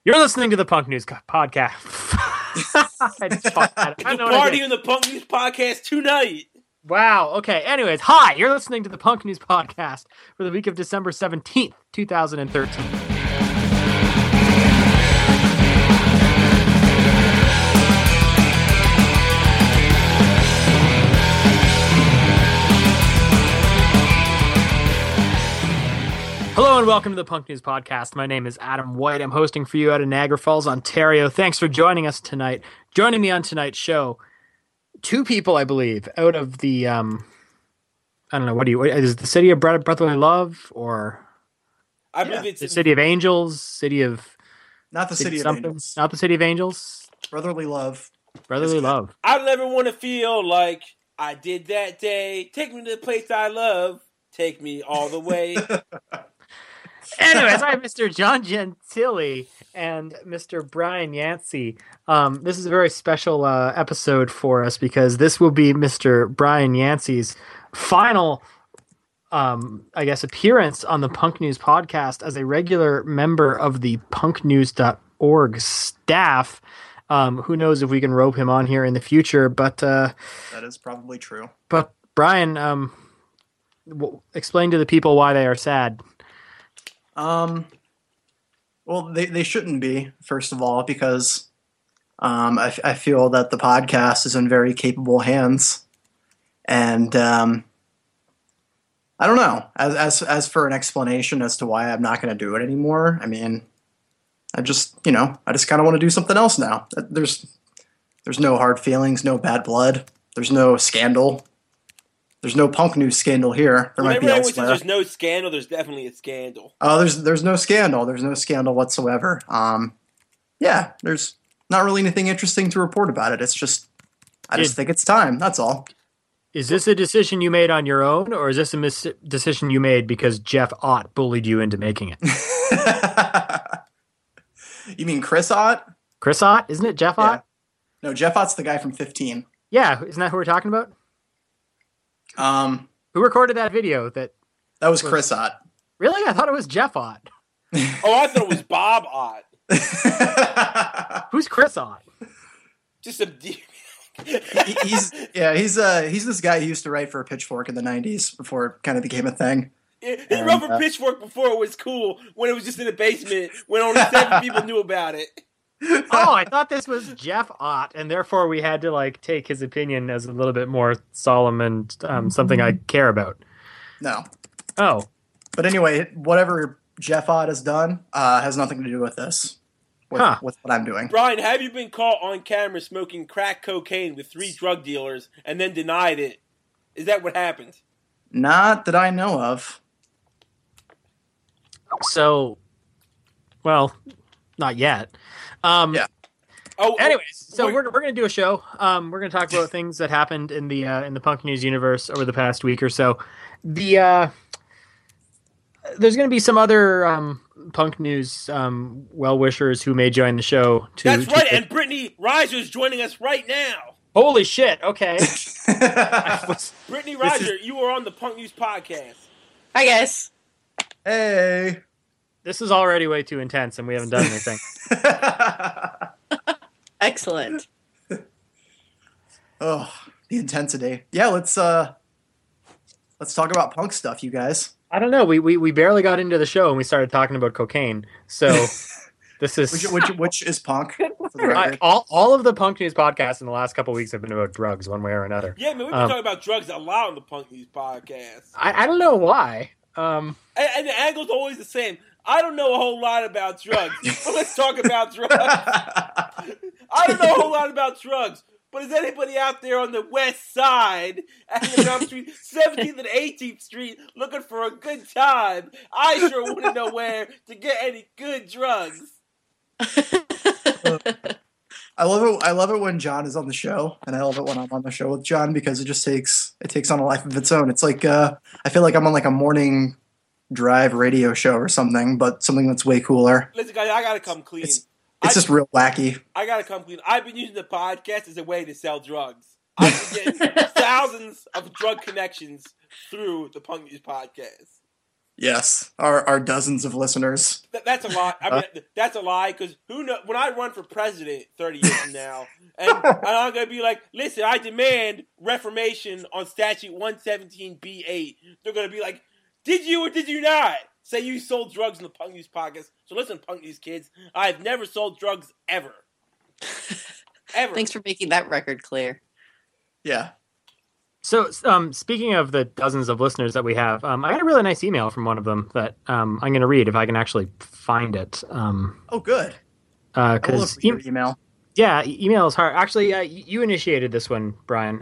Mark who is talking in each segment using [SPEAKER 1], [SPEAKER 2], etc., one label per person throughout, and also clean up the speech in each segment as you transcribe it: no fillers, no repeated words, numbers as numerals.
[SPEAKER 1] You're listening to the Punk News Podcast.
[SPEAKER 2] Party in the Punk News Podcast tonight.
[SPEAKER 1] Wow. Okay. Anyways, hi. You're listening to the Punk News Podcast for the week of December 17th, 2013. Hello and welcome to the Punk News Podcast. My name is Adam White. I'm hosting for you out of Niagara Falls, Ontario. Thanks for joining us tonight. Joining me on tonight's show, two people, I believe, out of the, I don't know, is it the City of Brotherly Love, or
[SPEAKER 2] I believe it's
[SPEAKER 1] the City of Angels, City of...
[SPEAKER 3] Not the City of Angels.
[SPEAKER 1] Not the City of Angels?
[SPEAKER 3] Brotherly Love.
[SPEAKER 1] Brotherly Love.
[SPEAKER 2] I never want to feel like I did that day. Take me to the place I love. Take me all the way.
[SPEAKER 1] Anyways, I have Mr. John Gentili and Mr. Brian Yancey. This is a very special episode for us because this will be Mr. Brian Yancey's final, appearance on the Punk News Podcast as a regular member of the punknews.org staff. Who knows if we can rope him on here in the future, but...
[SPEAKER 3] that is probably true.
[SPEAKER 1] But, Brian, explain to the people why they are sad.
[SPEAKER 3] Well, they shouldn't be, first of all, because I feel that the podcast is in very capable hands, and I don't know. As for an explanation as to why I'm not going to do it anymore, I mean, I just kind of want to do something else now. There's no hard feelings, no bad blood, there's no scandal. There's no punk news scandal here. There might be elsewhere.
[SPEAKER 2] There's no scandal. There's definitely a scandal.
[SPEAKER 3] Oh, there's no scandal. There's no scandal whatsoever. Yeah, there's not really anything interesting to report about it. It's just, I just think it's time. That's all.
[SPEAKER 1] Is this a decision you made on your own, or is this a decision you made because Jeff Ott bullied you into making it?
[SPEAKER 3] You mean Chris Ott?
[SPEAKER 1] Chris Ott? Isn't it Jeff Ott?
[SPEAKER 3] No, Jeff Ott's the guy from 15.
[SPEAKER 1] Yeah, isn't that who we're talking about? Who recorded that video? That
[SPEAKER 3] was Chris Ott.
[SPEAKER 1] Really? I thought it was Jeff Ott.
[SPEAKER 2] Oh, I thought it was Bob Ott.
[SPEAKER 1] Who's Chris Ott?
[SPEAKER 2] Just a...
[SPEAKER 3] he's this guy who used to write for Pitchfork in the 90s before it kind of became a thing.
[SPEAKER 2] He wrote for Pitchfork before it was cool, when it was just in the basement, when only 7 people knew about it.
[SPEAKER 1] Oh, I thought this was Jeff Ott, and therefore we had to take his opinion as a little bit more solemn and something I care about.
[SPEAKER 3] No.
[SPEAKER 1] Oh.
[SPEAKER 3] But anyway, whatever Jeff Ott has done has nothing to do with this, with what I'm doing.
[SPEAKER 2] Brian, have you been caught on camera smoking crack cocaine with 3 drug dealers and then denied it? Is that what happened?
[SPEAKER 3] Not that I know of.
[SPEAKER 1] So, well, not yet.
[SPEAKER 3] Yeah.
[SPEAKER 1] Anyways, so we're going to do a show. We're going to talk about things that happened in the Punk News universe over the past week or so. There's going to be some other Punk News well-wishers who may join the show.
[SPEAKER 2] That's right, and Brittany Reiser is joining us right now.
[SPEAKER 1] Holy shit! Okay.
[SPEAKER 2] Brittany Reiser, you are on the Punk News Podcast.
[SPEAKER 4] Hi, guys.
[SPEAKER 3] Hey.
[SPEAKER 1] This is already way too intense, and we haven't done anything.
[SPEAKER 4] Excellent.
[SPEAKER 3] Oh, the intensity. Yeah, let's talk about punk stuff, you guys.
[SPEAKER 1] I don't know. We barely got into the show, and we started talking about cocaine. So this is
[SPEAKER 3] which is punk. For the record.
[SPEAKER 1] All of the Punk News podcasts in the last couple of weeks have been about drugs, one way or another.
[SPEAKER 2] Yeah, man, we've been talking about drugs a lot on the Punk News Podcast.
[SPEAKER 1] I don't know why.
[SPEAKER 2] And the angle's always the same. I don't know a whole lot about drugs, but let's talk about drugs. I don't know a whole lot about drugs, but is anybody out there on the west side, Hanging Street, 17th and 18th Street, looking for a good time? I sure want to know where to get any good drugs.
[SPEAKER 3] I love it when John is on the show, and I love it when I'm on the show with John because it just takes on a life of its own. It's like I feel like I'm on a morning drive radio show or something, but something that's way cooler.
[SPEAKER 2] Listen, guys, I gotta come clean.
[SPEAKER 3] It's just real wacky.
[SPEAKER 2] I gotta come clean. I've been using the podcast as a way to sell drugs. I've been getting thousands of drug connections through the Punk News Podcast.
[SPEAKER 3] Yes, our dozens of listeners.
[SPEAKER 2] That's a lie. I mean, that's a lie because who knows? When I run for president 30 years from now, and I'm going to be like, listen, I demand reformation on Statute 117B8. They're going to be like, did you or did you not say you sold drugs in the Punk News podcast? So listen, Punk News kids, I've never sold drugs ever. Ever.
[SPEAKER 4] Thanks for making that record clear.
[SPEAKER 3] Yeah.
[SPEAKER 1] So, speaking of the dozens of listeners that we have, I got a really nice email from one of them that I'm going to read if I can actually find it.
[SPEAKER 3] Oh, good.
[SPEAKER 1] Because
[SPEAKER 3] email.
[SPEAKER 1] Yeah, email is hard. Actually, you initiated this one, Brian.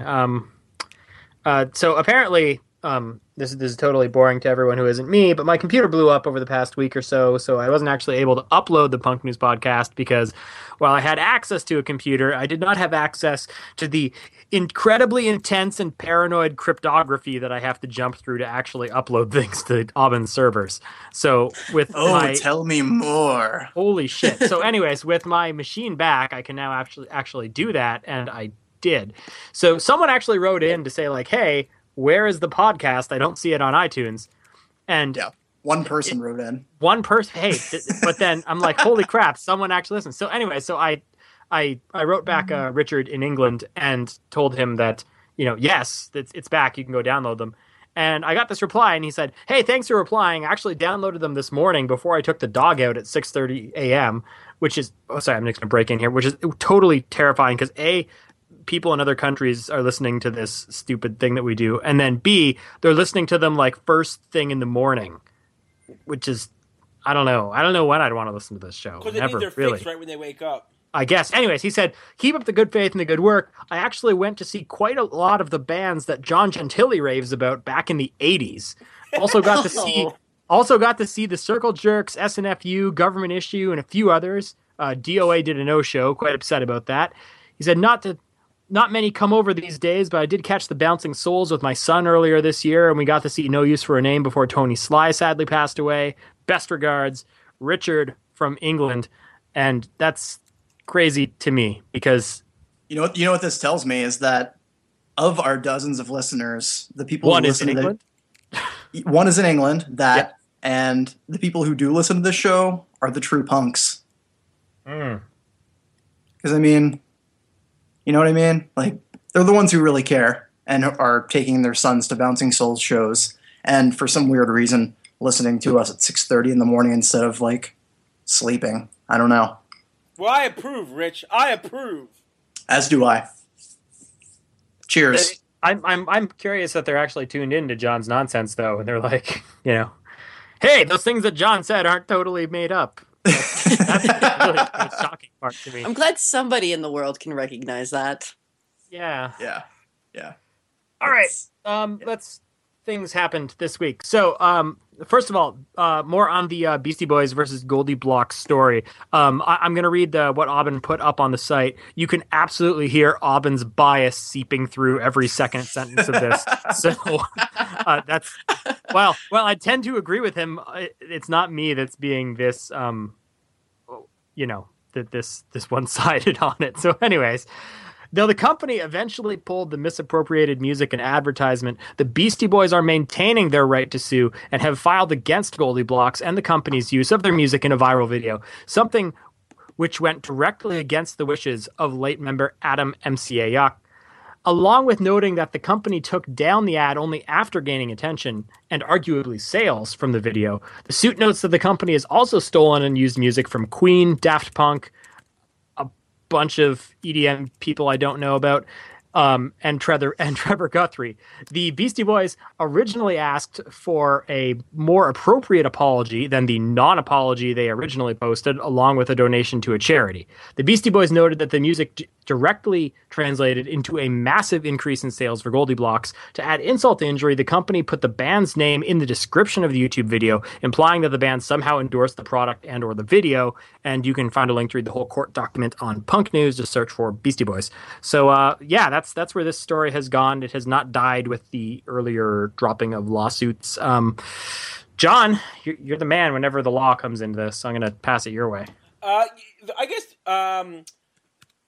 [SPEAKER 1] So apparently, this is totally boring to everyone who isn't me, but my computer blew up over the past week or so I wasn't actually able to upload the Punk News podcast because while I had access to a computer, I did not have access to the incredibly intense and paranoid cryptography that I have to jump through to actually upload things to Aubyn's servers. So with
[SPEAKER 3] tell me more.
[SPEAKER 1] Holy shit. So anyways, with my machine back, I can now actually do that, and I did. So someone actually wrote in to say like, hey, where is the podcast? I don't see it on iTunes. And
[SPEAKER 3] yeah, one person wrote in.
[SPEAKER 1] One person, hey, but then I'm like, holy crap, someone actually listens. So anyway, so I wrote back Richard in England and told him that, yes, it's back. You can go download them. And I got this reply, and he said, hey, thanks for replying. I actually downloaded them this morning before I took the dog out at 6:30 a.m., which is, I'm just going to break in here, which is totally terrifying because A, people in other countries are listening to this stupid thing that we do, and then B, they're listening to them like first thing in the morning, which is, I don't know when I'd want to listen to this show.
[SPEAKER 2] Because they need their fix right when they wake up.
[SPEAKER 1] I guess. Anyways, he said, keep up the good faith and the good work. I actually went to see quite a lot of the bands that John Gentili raves about back in the 80s. Also got to see the Circle Jerks, SNFU, Government Issue, and a few others. DOA did a no-show, quite upset about that. He said, not many come over these days, but I did catch the Bouncing Souls with my son earlier this year, and we got to see No Use for a Name before Tony Sly sadly passed away. Best regards, Richard from England. And that's crazy to me because
[SPEAKER 3] you know what this tells me is that of our dozens of listeners, the people
[SPEAKER 1] one
[SPEAKER 3] who
[SPEAKER 1] is
[SPEAKER 3] listen
[SPEAKER 1] in
[SPEAKER 3] to
[SPEAKER 1] England.
[SPEAKER 3] One is in England. And the people who do listen to this show are the true punks. Because I mean, you know what I mean? Like they're the ones who really care and are taking their sons to Bouncing Souls shows, and for some weird reason listening to us at 6:30 in the morning instead of like sleeping. I don't know.
[SPEAKER 2] Well, I approve, Rich. I approve.
[SPEAKER 3] As do I. Cheers.
[SPEAKER 1] I'm curious that they're actually tuned in to John's nonsense, though, and they're like, hey, those things that John said aren't totally made up. That's really the shocking part to me.
[SPEAKER 4] I'm glad somebody in the world can recognize that.
[SPEAKER 1] Yeah.
[SPEAKER 3] All
[SPEAKER 1] right. Things happened this week. So, first of all, more on the Beastie Boys versus Goldie Block story. I'm going to read what Aubyn put up on the site. You can absolutely hear Aubyn's bias seeping through every second sentence of this. So that's well, I tend to agree with him. It's not me that's being this, this one-sided on it. So, anyways. Though the company eventually pulled the misappropriated music and advertisement, the Beastie Boys are maintaining their right to sue and have filed against Goldie Blocks and the company's use of their music in a viral video, something which went directly against the wishes of late member Adam MCA along with noting that the company took down the ad only after gaining attention and arguably sales from the video. The suit notes that the company has also stolen and used music from Queen, Daft Punk, bunch of EDM people I don't know about, and Trevor Guthrie. The Beastie Boys originally asked for a more appropriate apology than the non-apology they originally posted, along with a donation to a charity. The Beastie Boys noted that the music directly translated into a massive increase in sales for Goldie Blocks. To add insult to injury, the company put the band's name in the description of the YouTube video, implying that the band somehow endorsed the product and or the video, and you can find a link to read the whole court document on Punk News. Just search for Beastie Boys. So, that's where this story has gone. It has not died with the earlier dropping of lawsuits. John, you're the man whenever the law comes into this, so I'm going to pass it your way.
[SPEAKER 2] I guess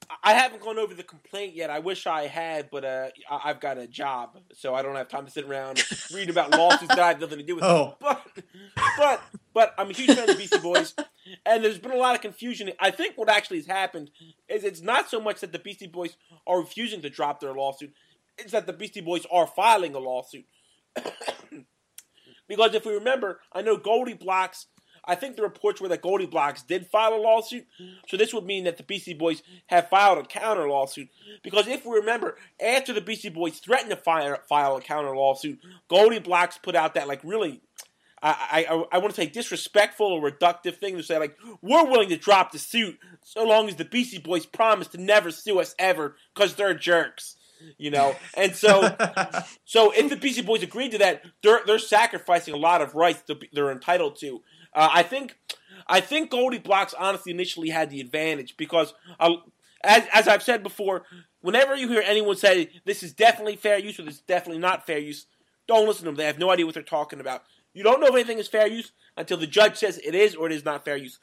[SPEAKER 2] I haven't gone over the complaint yet. I wish I had, but I've got a job, so I don't have time to sit around read about lawsuits that I have nothing to do with.
[SPEAKER 3] Oh.
[SPEAKER 2] But I'm a huge fan of the Beastie Boys, and there's been a lot of confusion. I think what actually has happened is it's not so much that the Beastie Boys are refusing to drop their lawsuit, it's that the Beastie Boys are filing a lawsuit. Because if we remember, I know Goldie Blocks, I think the reports were that Goldie Blocks did file a lawsuit, so this would mean that the Beastie Boys have filed a counter lawsuit. Because if we remember, after the Beastie Boys threatened to file a counter lawsuit, Goldie Blocks put out that, like, really, I want to say disrespectful or reductive thing to say, like, we're willing to drop the suit so long as the Beastie Boys promise to never sue us ever because they're jerks. You know, and so if the Beastie Boys agreed to that, they're sacrificing a lot of rights they're entitled to. I think Goldie Blocks honestly initially had the advantage because, as I've said before, whenever you hear anyone say this is definitely fair use or this is definitely not fair use, don't listen to them. They have no idea what they're talking about. You don't know if anything is fair use until the judge says it is or it is not fair use.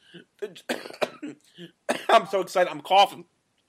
[SPEAKER 2] I'm so excited. I'm coughing.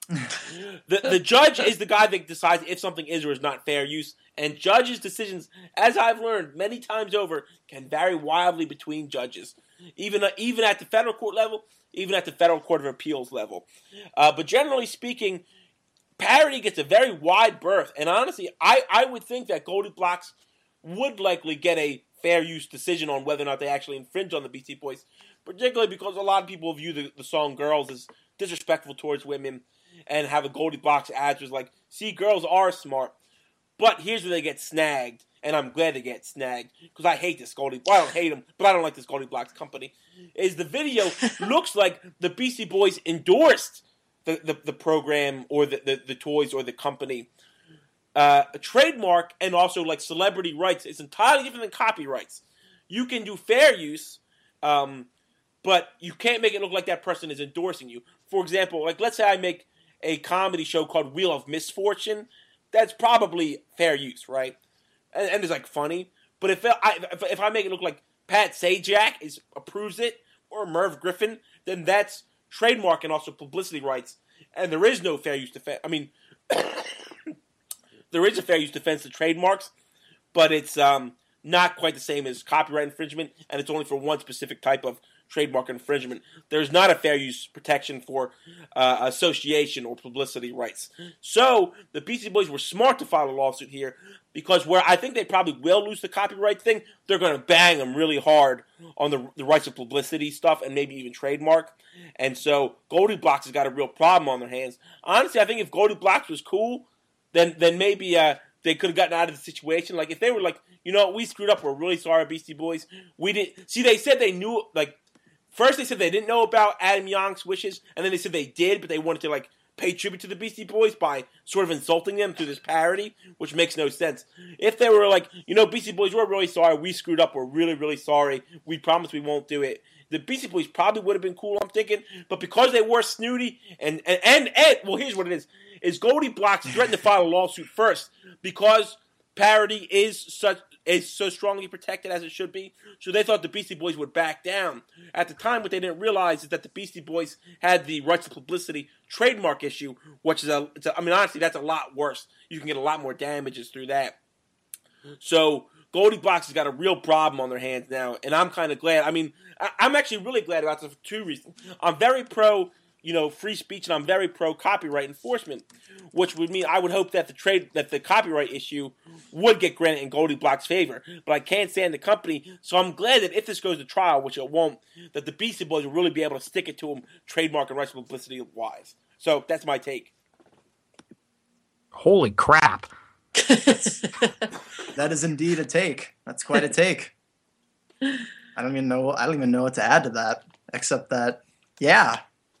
[SPEAKER 2] The judge is the guy that decides if something is or is not fair use, and judges' decisions, as I've learned many times over, can vary wildly between judges, even at the federal court level, even at the federal court of appeals level. But generally speaking, parody gets a very wide berth, and honestly, I would think that Goldie Blocks would likely get a fair use decision on whether or not they actually infringe on the Beastie Boys, particularly because a lot of people view the song "Girls" as disrespectful towards women. And have a Goldie Blocks ad was like, see, girls are smart, but here's where they get snagged, and I'm glad they get snagged, because I hate this Goldie, well, I don't hate them, but I don't like this Goldie Blocks company, is the video looks like the Beastie Boys endorsed the program, or the toys, or the company. A trademark, and also, like, celebrity rights is entirely different than copyrights. You can do fair use, but you can't make it look like that person is endorsing you. For example, like, let's say I make a comedy show called Wheel of Misfortune. That's probably fair use, right? And it's like funny. But if I make it look like Pat Sajak approves it, or Merv Griffin, then that's trademark and also publicity rights. And there is no fair use defense. I mean, there is a fair use defense to trademarks, but it's not quite the same as copyright infringement, and it's only for one specific type of trademark infringement. There's not a fair use protection for association or publicity rights. So the Beastie Boys were smart to file a lawsuit here, because where I think they probably will lose the copyright thing, they're going to bang them really hard on the rights of publicity stuff and maybe even trademark. And so Goldie Blocks has got a real problem on their hands. Honestly, I think if Goldie Blocks was cool, then maybe they could have gotten out of the situation. Like, if they were like, you know, we screwed up, we're really sorry, Beastie Boys. We didn't. See, they said they knew, like, first they said they didn't know about Adam Young's wishes, and then they said they did, but they wanted to, like, pay tribute to the Beastie Boys by sort of insulting them through this parody, which makes no sense. If they were like, you know, Beastie Boys, we're really sorry, we screwed up, we're really, really sorry, we promise we won't do it, the Beastie Boys probably would have been cool, I'm thinking, but because they were snooty, and well, here's what it is Goldie Blocks threatened to file a lawsuit first, because parody is so strongly protected as it should be. So they thought the Beastie Boys would back down. At the time, what they didn't realize is that the Beastie Boys had the rights to publicity trademark issue, which is I mean, honestly, that's a lot worse. You can get a lot more damages through that. So Goldie Blocks has got a real problem on their hands now, and I'm kind of glad. I mean, I'm actually really glad about this for two reasons. I'm very pro, you know, free speech, and I'm very pro copyright enforcement, which would mean I would hope that the copyright issue would get granted in Goldie Blocks' favor. But I can't stand the company, so I'm glad that if this goes to trial, which it won't, that the Beastie Boys will really be able to stick it to them, trademark and rights publicity wise. So that's my take.
[SPEAKER 1] Holy crap!
[SPEAKER 3] That is indeed a take. That's quite a take. I don't even know what to add to that, except that, yeah.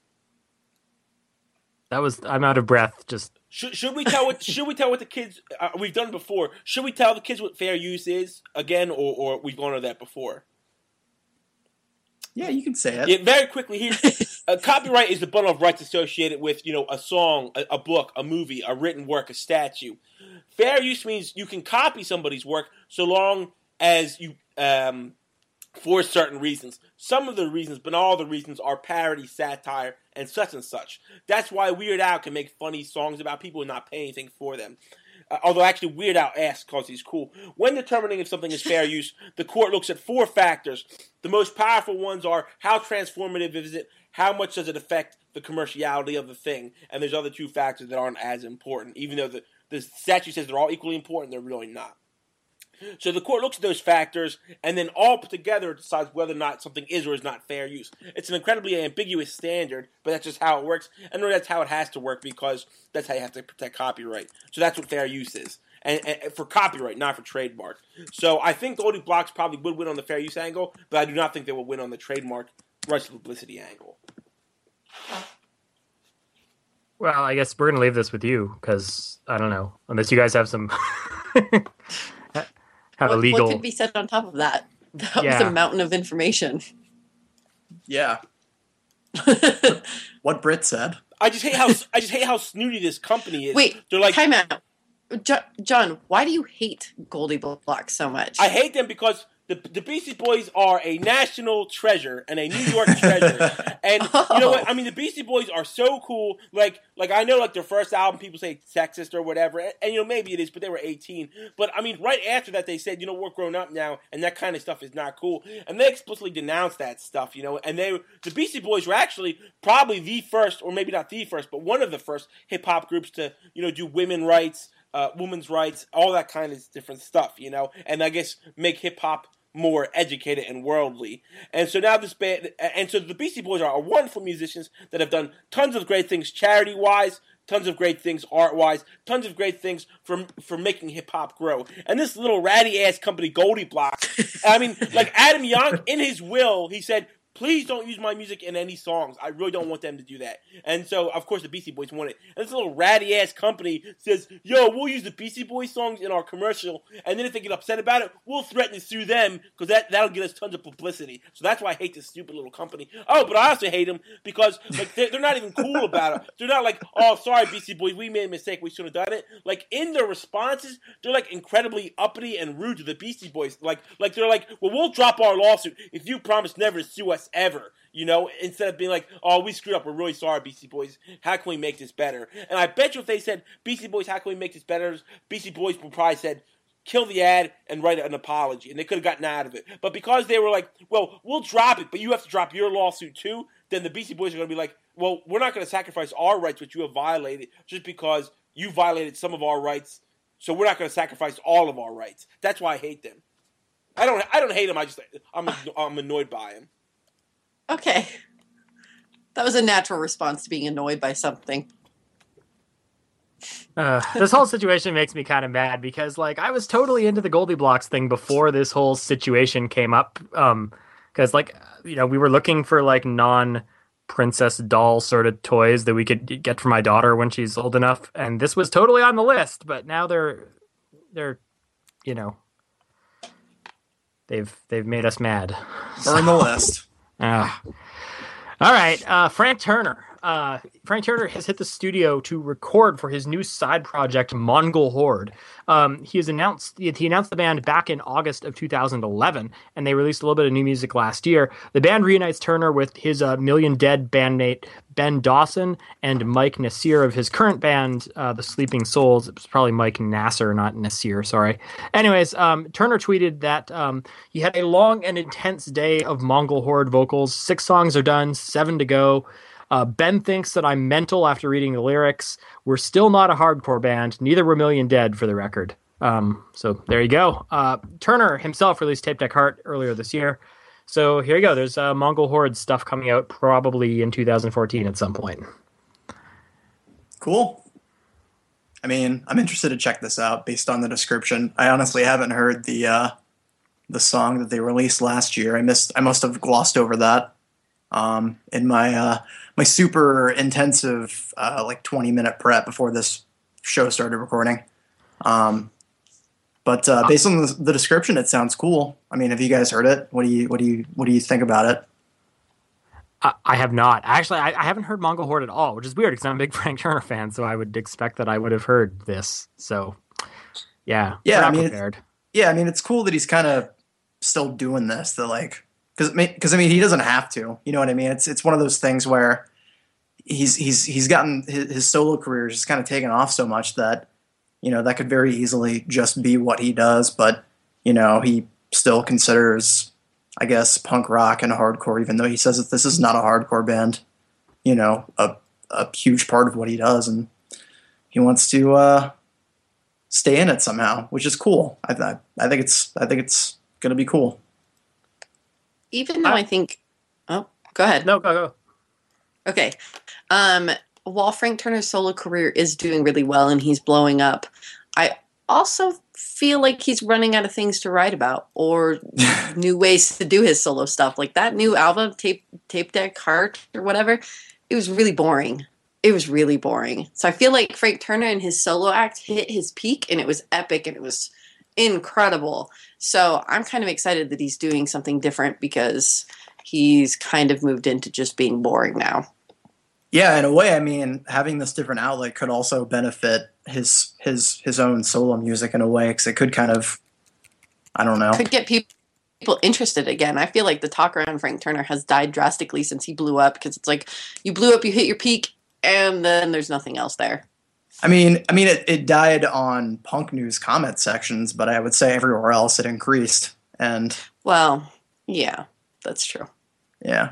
[SPEAKER 1] I'm out of breath. Just
[SPEAKER 2] should we tell what the kids we've done before? Should we tell the kids what fair use is again, or we've gone over that before?
[SPEAKER 3] Yeah, you can say it.
[SPEAKER 2] Yeah, very quickly here. Copyright is the bundle of rights associated with, you know, a song, a book, a movie, a written work, a statue. Fair use means you can copy somebody's work so long as you for certain reasons. Some of the reasons, but not all the reasons, are parody, satire, and such and such. That's why Weird Al can make funny songs about people and not pay anything for them. Although actually Weird Al asks because he's cool. When determining if something is fair use, the court looks at 4 factors. The most powerful ones are how transformative is it, how much does it affect the commerciality of the thing, and there's other 2 factors that aren't as important. Even though the statute says they're all equally important, they're really not. So the court looks at those factors and then all put together decides whether or not something is or is not fair use. It's an incredibly ambiguous standard, but that's just how it works. And that's how it has to work because that's how you have to protect copyright. So that's what fair use is. And for copyright, not for trademark. So I think Goldie Blox probably would win on the fair use angle, but I do not think they will win on the trademark rights to publicity angle.
[SPEAKER 1] Well, I guess we're going to leave this with you because, I don't know, unless you guys have some...
[SPEAKER 4] What
[SPEAKER 1] illegal...
[SPEAKER 4] could be said on top of that? That was a mountain of information.
[SPEAKER 3] Yeah. What Britt said.
[SPEAKER 2] I just hate how snooty this company is.
[SPEAKER 4] Wait,
[SPEAKER 2] they're like,
[SPEAKER 4] time out. John, why do you hate Goldie Blox so much?
[SPEAKER 2] I hate them because the Beastie Boys are a national treasure and a New York treasure. And you know what? I mean, the Beastie Boys are so cool. Like I know, like their first album, people say sexist or whatever, and you know maybe it is, but they were 18. But I mean, right after that, they said, you know, we're grown up now, and that kind of stuff is not cool. And they explicitly denounced that stuff, you know. And the Beastie Boys were actually probably the first, or maybe not the first, but one of the first hip hop groups to, you know, do women's rights, all that kind of different stuff, you know. And I guess make hip hop more educated and worldly. And so now this band, and so the Beastie Boys are wonderful musicians that have done tons of great things charity-wise, tons of great things art-wise, tons of great things for making hip-hop grow. And this little ratty-ass company, Goldie Blox, I mean, like Adam Yauch, in his will, he said, please don't use my music in any songs. I really don't want them to do that. And so, of course, the Beastie Boys want it. And this little ratty-ass company says, yo, we'll use the Beastie Boys songs in our commercial, and then if they get upset about it, we'll threaten to sue them, because that'll get us tons of publicity. So that's why I hate this stupid little company. Oh, but I also hate them because like they're not even cool about it. They're not like, oh, sorry, Beastie Boys, we made a mistake, we should have done it. Like, in their responses, they're like incredibly uppity and rude to the Beastie Boys. Like they're like, well, we'll drop our lawsuit if you promise never to sue us ever, you know, instead of being like, oh, we screwed up, we're really sorry, Beastie Boys, how can we make this better? And I bet you if they said, Beastie Boys, how can we make this better, Beastie Boys would probably said, kill the ad and write an apology, and they could have gotten out of it. But because they were like, well, we'll drop it, but you have to drop your lawsuit too, then the Beastie Boys are going to be like, well, we're not going to sacrifice our rights, which you have violated, just because you violated some of our rights, so we're not going to sacrifice all of our rights. That's why I hate them. I don't hate them, I'm annoyed by them.
[SPEAKER 4] Okay. That was a natural response to being annoyed by something.
[SPEAKER 1] This whole situation makes me kind of mad because, like, I was totally into the Goldie Blox thing before this whole situation came up. Because, like, you know, we were looking for, like, non-princess doll sort of toys that we could get for my daughter when she's old enough. And this was totally on the list, but now they're you know, they've made us mad.
[SPEAKER 3] Burn the list.
[SPEAKER 1] All right, Frank Turner. Frank Turner has hit the studio to record for his new side project, Mongol Horde. He announced the band back in August of 2011, and they released a little bit of new music last year. The band reunites Turner with his Million Dead bandmate Ben Dawson and Mike Nasir of his current band, The Sleeping Souls. It was probably Mike Nasser, not Nasir, sorry. Anyways, Turner tweeted that he had a long and intense day of Mongol Horde vocals. 6 songs are done, 7 to go. Ben thinks that I'm mental after reading the lyrics. We're still not a hardcore band. Neither were Million Dead, for the record. So there you go. Turner himself released Tape Deck Heart earlier this year. So here you go. There's Mongol Horde stuff coming out probably in 2014 at some point.
[SPEAKER 3] Cool. I mean, I'm interested to check this out based on the description. I honestly haven't heard the song that they released last year. I must have glossed over that in my my super intensive like 20-minute prep before this show started recording. But based on the description, it sounds cool. I mean, have you guys heard it? What do you think about it?
[SPEAKER 1] I have not. Actually, I haven't heard Mongol Horde at all, which is weird because I'm a big Frank Turner fan, so I would expect that I would have heard this. So, yeah.
[SPEAKER 3] Yeah,
[SPEAKER 1] I mean, prepared.
[SPEAKER 3] I mean, it's cool that he's kind of still doing this. That, like, because I mean he doesn't have to. You know what I mean? It's one of those things where he's gotten his solo career just kind of taken off so much that that could very easily just be what he does. But he still considers, I guess, punk rock and hardcore, even though he says that this is not a hardcore band. A huge part of what he does, and he wants to stay in it somehow, which is cool. I think it's gonna be cool.
[SPEAKER 4] Even though I think, oh, go ahead.
[SPEAKER 1] No, go.
[SPEAKER 4] Okay. While Frank Turner's solo career is doing really well and he's blowing up, I also feel like he's running out of things to write about or new ways to do his solo stuff. Like that new album, Tape Deck Heart or whatever, it was really boring. It was really boring. So I feel like Frank Turner and his solo act hit his peak, and it was epic and it was incredible. So I'm kind of excited that he's doing something different because he's kind of moved into just being boring now.
[SPEAKER 3] Yeah, in a way, I mean, having this different outlet could also benefit his own solo music in a way, because it could kind of, I don't know,
[SPEAKER 4] could get people interested again. I feel like the talk around Frank Turner has died drastically since he blew up, because it's like you blew up, you hit your peak, and then there's nothing else there.
[SPEAKER 3] I mean, it died on punk news comment sections, but I would say everywhere else it increased. And
[SPEAKER 4] well, yeah, that's true.
[SPEAKER 3] Yeah.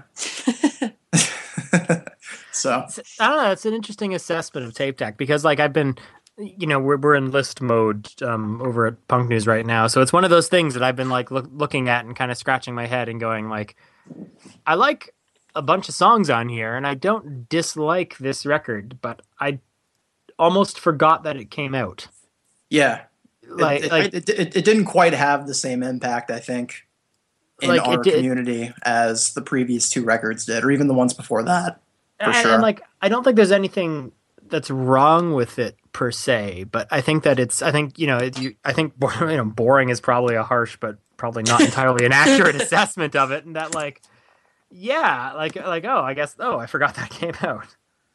[SPEAKER 3] So
[SPEAKER 1] I don't know. It's an interesting assessment of Tape Deck because, like, I've been, we're in list mode over at Punk News right now, so it's one of those things that I've been like looking at and kind of scratching my head and going like, I like a bunch of songs on here, and I don't dislike this record, but I almost forgot that it came out.
[SPEAKER 3] Yeah, it didn't quite have the same impact, I think, in our community as the previous two records did, or even the ones before that. Sure.
[SPEAKER 1] And like, I don't think there's anything that's wrong with it per se, but I think that boring is probably a harsh, but probably not entirely an accurate assessment of it. And that, like, yeah, I forgot that came out.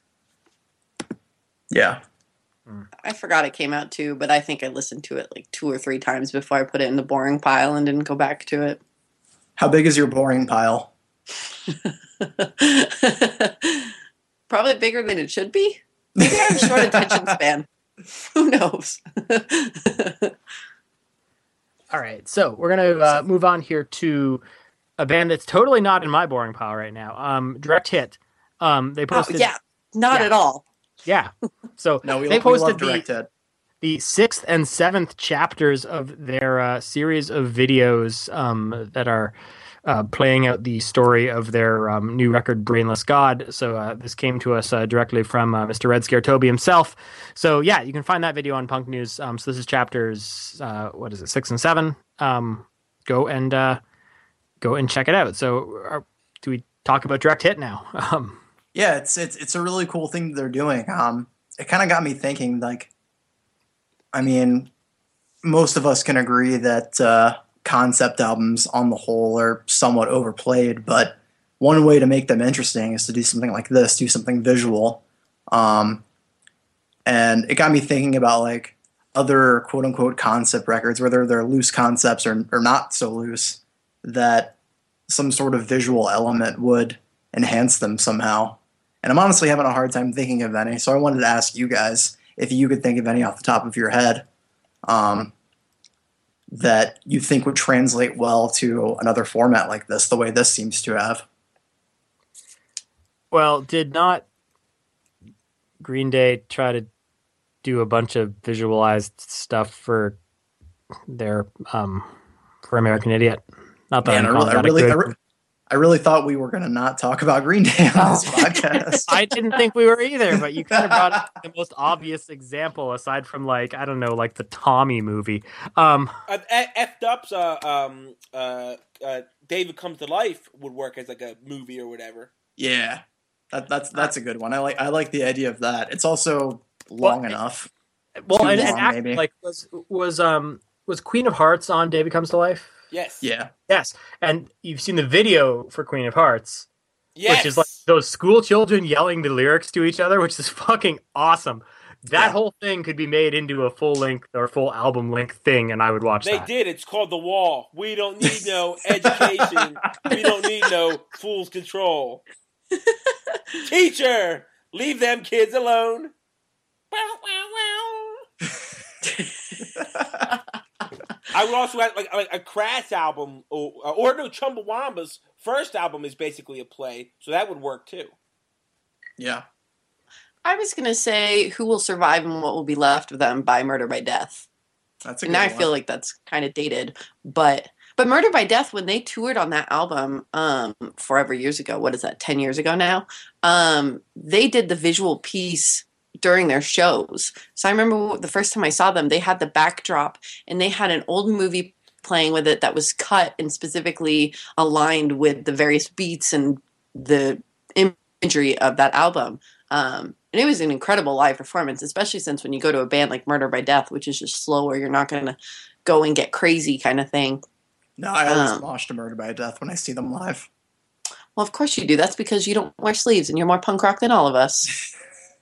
[SPEAKER 3] Yeah.
[SPEAKER 4] I forgot it came out too, but I think I listened to it like 2 or 3 times before I put it in the boring pile and didn't go back to it.
[SPEAKER 3] How big is your boring pile?
[SPEAKER 4] Probably bigger than it should be. Maybe I have a short attention span. Who knows?
[SPEAKER 1] All right, so we're gonna move on here to a band that's totally not in my boring pile right now. Direct Hit. They posted.
[SPEAKER 4] Not at all.
[SPEAKER 1] Yeah. So
[SPEAKER 3] no,
[SPEAKER 1] they posted
[SPEAKER 3] the
[SPEAKER 1] 6th and 7th chapters of their series of videos that are playing out the story of their new record, Brainless God. So this came to us directly from Mr. Red Scare Toby himself. So yeah, you can find that video on Punk News. So this is chapters, 6 and 7. Go and check it out. So do we talk about Direct Hit now?
[SPEAKER 3] Yeah, it's a really cool thing that they're doing. It kind of got me thinking, like, I mean, most of us can agree that concept albums on the whole are somewhat overplayed, but one way to make them interesting is to do something like this, do something visual. And it got me thinking about, like, other quote-unquote concept records, whether they're loose concepts or not so loose, that some sort of visual element would enhance them somehow. And I'm honestly having a hard time thinking of any, so I wanted to ask you guys if you could think of any off the top of your head that you think would translate well to another format like this, the way this seems to have.
[SPEAKER 1] Well, did not Green Day try to do a bunch of visualized stuff for their for American Idiot? Not that
[SPEAKER 3] I really thought we were going to not talk about Green Day on this podcast.
[SPEAKER 1] I didn't think we were either, but you kind of brought up the most obvious example aside from, like, I don't know, like the Tommy movie.
[SPEAKER 2] F'd Up's David Comes to Life would work as like a movie or whatever.
[SPEAKER 3] Yeah, that's a good one. I like the idea of that. It's also long enough.
[SPEAKER 1] Well, maybe. Like was Queen of Hearts on David Comes to Life?
[SPEAKER 2] Yes.
[SPEAKER 3] Yeah.
[SPEAKER 1] Yes. And you've seen the video for Queen of Hearts.
[SPEAKER 2] Yes.
[SPEAKER 1] Which is like those school children yelling the lyrics to each other, which is fucking awesome. That
[SPEAKER 3] Yeah.
[SPEAKER 1] whole thing could be made into a full length or full album length thing, and I would watch
[SPEAKER 2] They
[SPEAKER 1] that.
[SPEAKER 2] did. It's called The Wall. We don't need no education. We don't need no fool's control. Teacher, leave them kids alone. Wow, wow, wow. I would also add like a Crass album, or no, Chumbawamba's first album is basically a play, so that would work too.
[SPEAKER 3] Yeah.
[SPEAKER 4] I was going to say Who Will Survive and What Will Be Left of Them by Murder by Death.
[SPEAKER 3] That's a
[SPEAKER 4] And
[SPEAKER 3] good
[SPEAKER 4] now I
[SPEAKER 3] one.
[SPEAKER 4] feel like that's kind of dated. But Murder by Death, when they toured on that album forever years ago, what is that, 10 years ago now? They did the visual piece during their shows. So I remember the first time I saw them, they had the backdrop and they had an old movie playing with it that was cut and specifically aligned with the various beats and the imagery of that album. And it was an incredible live performance, especially since when you go to a band like Murder by Death, which is just slower, you're not going to go and get crazy kind of thing.
[SPEAKER 3] No, I always mosh to Murder by Death when I see them live.
[SPEAKER 4] Well, of course you do. That's because you don't wear sleeves and you're more punk rock than all of us.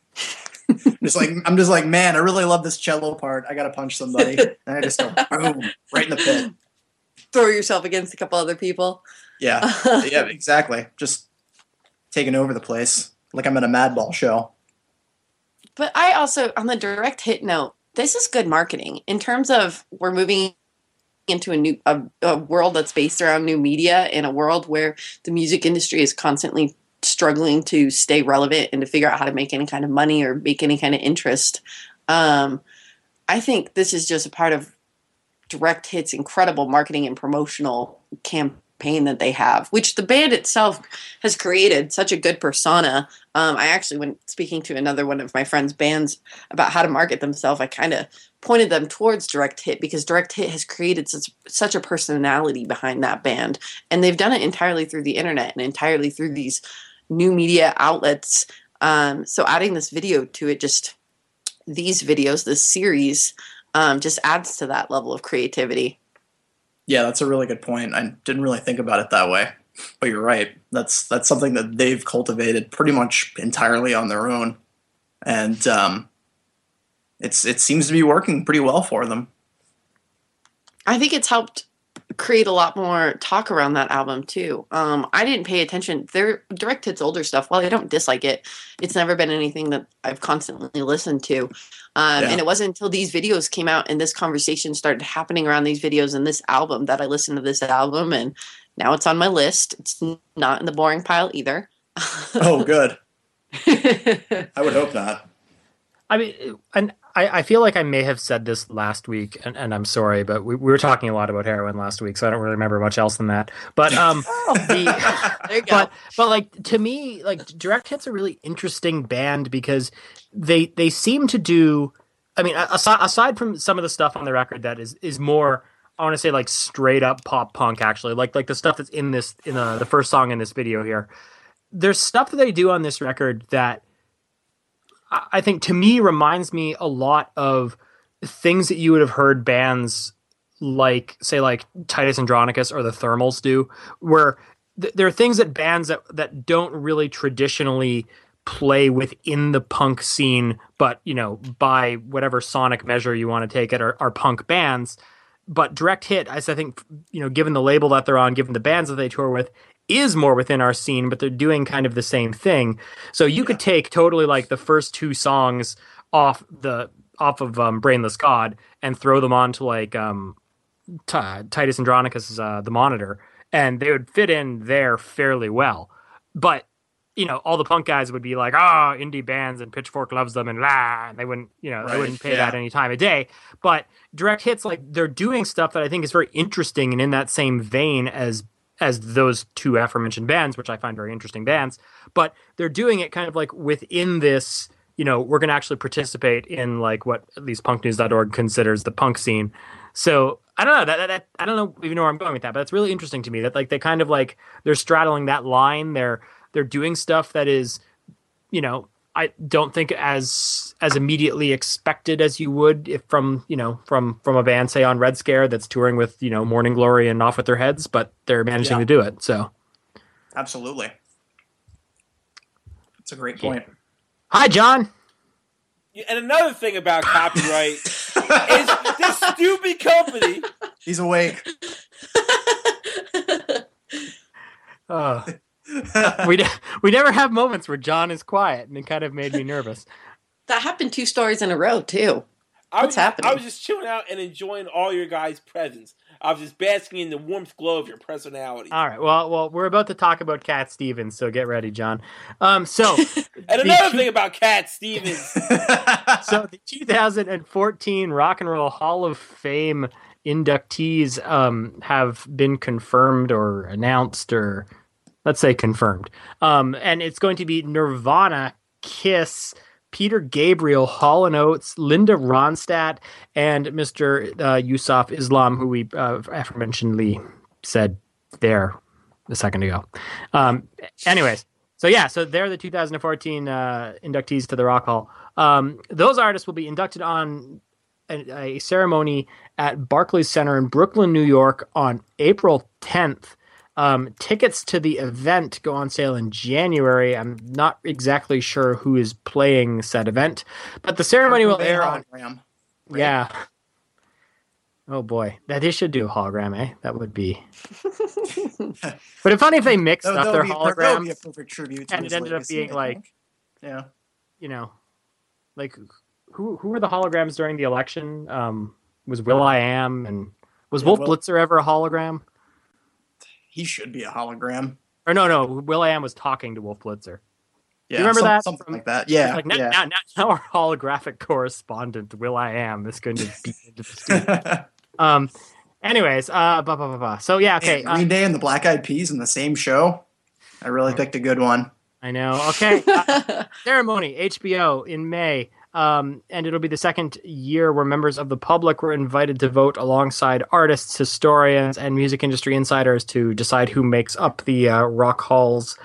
[SPEAKER 3] I'm just like, man, I really love this cello part. I gotta punch somebody. And I just go boom, right in the pit.
[SPEAKER 4] Throw yourself against a couple other people.
[SPEAKER 3] Yeah. Yeah, exactly. Just taking over the place. Like I'm at a Madball show.
[SPEAKER 4] But I also, on the direct hit note, this is good marketing in terms of we're moving into a world that's based around new media, in a world where the music industry is constantly struggling to stay relevant and to figure out how to make any kind of money or make any kind of interest. I think this is just a part of Direct Hit's incredible marketing and promotional campaign that they have, which the band itself has created such a good persona. I actually, when speaking to another one of my friend's bands about how to market themselves, I kind of pointed them towards Direct Hit because Direct Hit has created such a personality behind that band. And they've done it entirely through the internet and entirely through these new media outlets. So adding this video to it, these videos, this series, just adds to that level of creativity.
[SPEAKER 3] Yeah, that's a really good point. I didn't really think about it that way. But you're right. That's something that they've cultivated pretty much entirely on their own. And it seems to be working pretty well for them.
[SPEAKER 4] I think it's helped create a lot more talk around that album too. I didn't pay attention. Their Direct Hit's older stuff, while I don't dislike it, it's never been anything that I've constantly listened to. And it wasn't until these videos came out and this conversation started happening around these videos and this album that I listened to this album, and now it's on my list. It's not in the boring pile either.
[SPEAKER 3] Oh, good. I would hope not.
[SPEAKER 1] I mean, and I feel like I may have said this last week, and I'm sorry, but we were talking a lot about heroin last week, so I don't really remember much else than that. But
[SPEAKER 4] there you go.
[SPEAKER 1] But like, to me, like, Direct Hit's a really interesting band because they seem to do. I mean, aside from some of the stuff on the record that is more, I want to say, like, straight up pop punk, actually, like the stuff that's in the first song in this video here. There's stuff that they do on this record that I think, to me, reminds me a lot of things that you would have heard bands like, say, like Titus Andronicus or the Thermals do, where there are things that bands that don't really traditionally play within the punk scene, but, you know, by whatever sonic measure you want to take it, are punk bands. But Direct Hit, as I think, you know, given the label that they're on, given the bands that they tour with, is more within our scene, but they're doing kind of the same thing. So you could take totally like the first two songs off of Brainless God and throw them onto like Titus Andronicus' The Monitor, and they would fit in there fairly well. But, you know, all the punk guys would be like, indie bands and Pitchfork loves them and and they wouldn't, you know, they wouldn't pay that any time of day. But Direct Hits, like, they're doing stuff that I think is very interesting and in that same vein as those two aforementioned bands, which I find very interesting bands, but they're doing it kind of like within this, you know, we're going to actually participate in like what at least punknews.org considers the punk scene. So I don't know that I don't know even know where I'm going with that, but it's really interesting to me that like they kind of like they're straddling that line. They're doing stuff that is, you know, I don't think as immediately expected as you would if from a band, say, on Red Scare that's touring with, you know, Morning Glory and Off With Their Heads, but they're managing to do it. So
[SPEAKER 3] absolutely, that's a great point.
[SPEAKER 1] Hi, John.
[SPEAKER 2] And another thing about copyright is this stupid company.
[SPEAKER 3] He's awake.
[SPEAKER 1] We never have moments where John is quiet, and it kind of made me nervous.
[SPEAKER 4] That happened 2 stories in a row, too. What's happening?
[SPEAKER 2] I was just chilling out and enjoying all your guys' presence. I was just basking in the warmth glow of your personality.
[SPEAKER 1] All right. Well, we're about to talk about Cat Stevens, so get ready, John. And
[SPEAKER 2] another thing about Cat Stevens.
[SPEAKER 1] So the 2014 Rock and Roll Hall of Fame inductees have been confirmed or announced, or let's say confirmed. And it's going to be Nirvana, Kiss, Peter Gabriel, Hall & Oates, Linda Ronstadt, and Mr. Yusuf Islam, who we aforementionedly said there a second ago. Anyways, so they're the 2014 inductees to the Rock Hall. Those artists will be inducted on a ceremony at Barclays Center in Brooklyn, New York on April 10th. Tickets to the event go on sale in January. I'm not exactly sure who is playing said event, but the ceremony will air on.
[SPEAKER 3] Hologram.
[SPEAKER 1] Right? Yeah. Oh boy, they should do a hologram, eh? That would be. But it's funny if they mixed up their holograms. That would be a perfect tribute to and it ended up being like,
[SPEAKER 3] yeah,
[SPEAKER 1] like who were the holograms during the election? Was Will.i.am and was Wolf Blitzer ever a hologram?
[SPEAKER 3] He should be a hologram.
[SPEAKER 1] Or no, Will.i.am was talking to Wolf Blitzer.
[SPEAKER 3] Yeah,
[SPEAKER 1] you remember that?
[SPEAKER 3] Something like that. Yeah.
[SPEAKER 1] Like now our holographic correspondent, Will.i.am, is going to be into the studio. Anyways, So yeah, okay.
[SPEAKER 3] Green Day and the Black Eyed Peas in the same show. I really picked a good one.
[SPEAKER 1] I know. Okay. Ceremony, HBO in May. And it'll be the second year where members of the public were invited to vote alongside artists, historians, and music industry insiders to decide who makes up the Rock Hall's,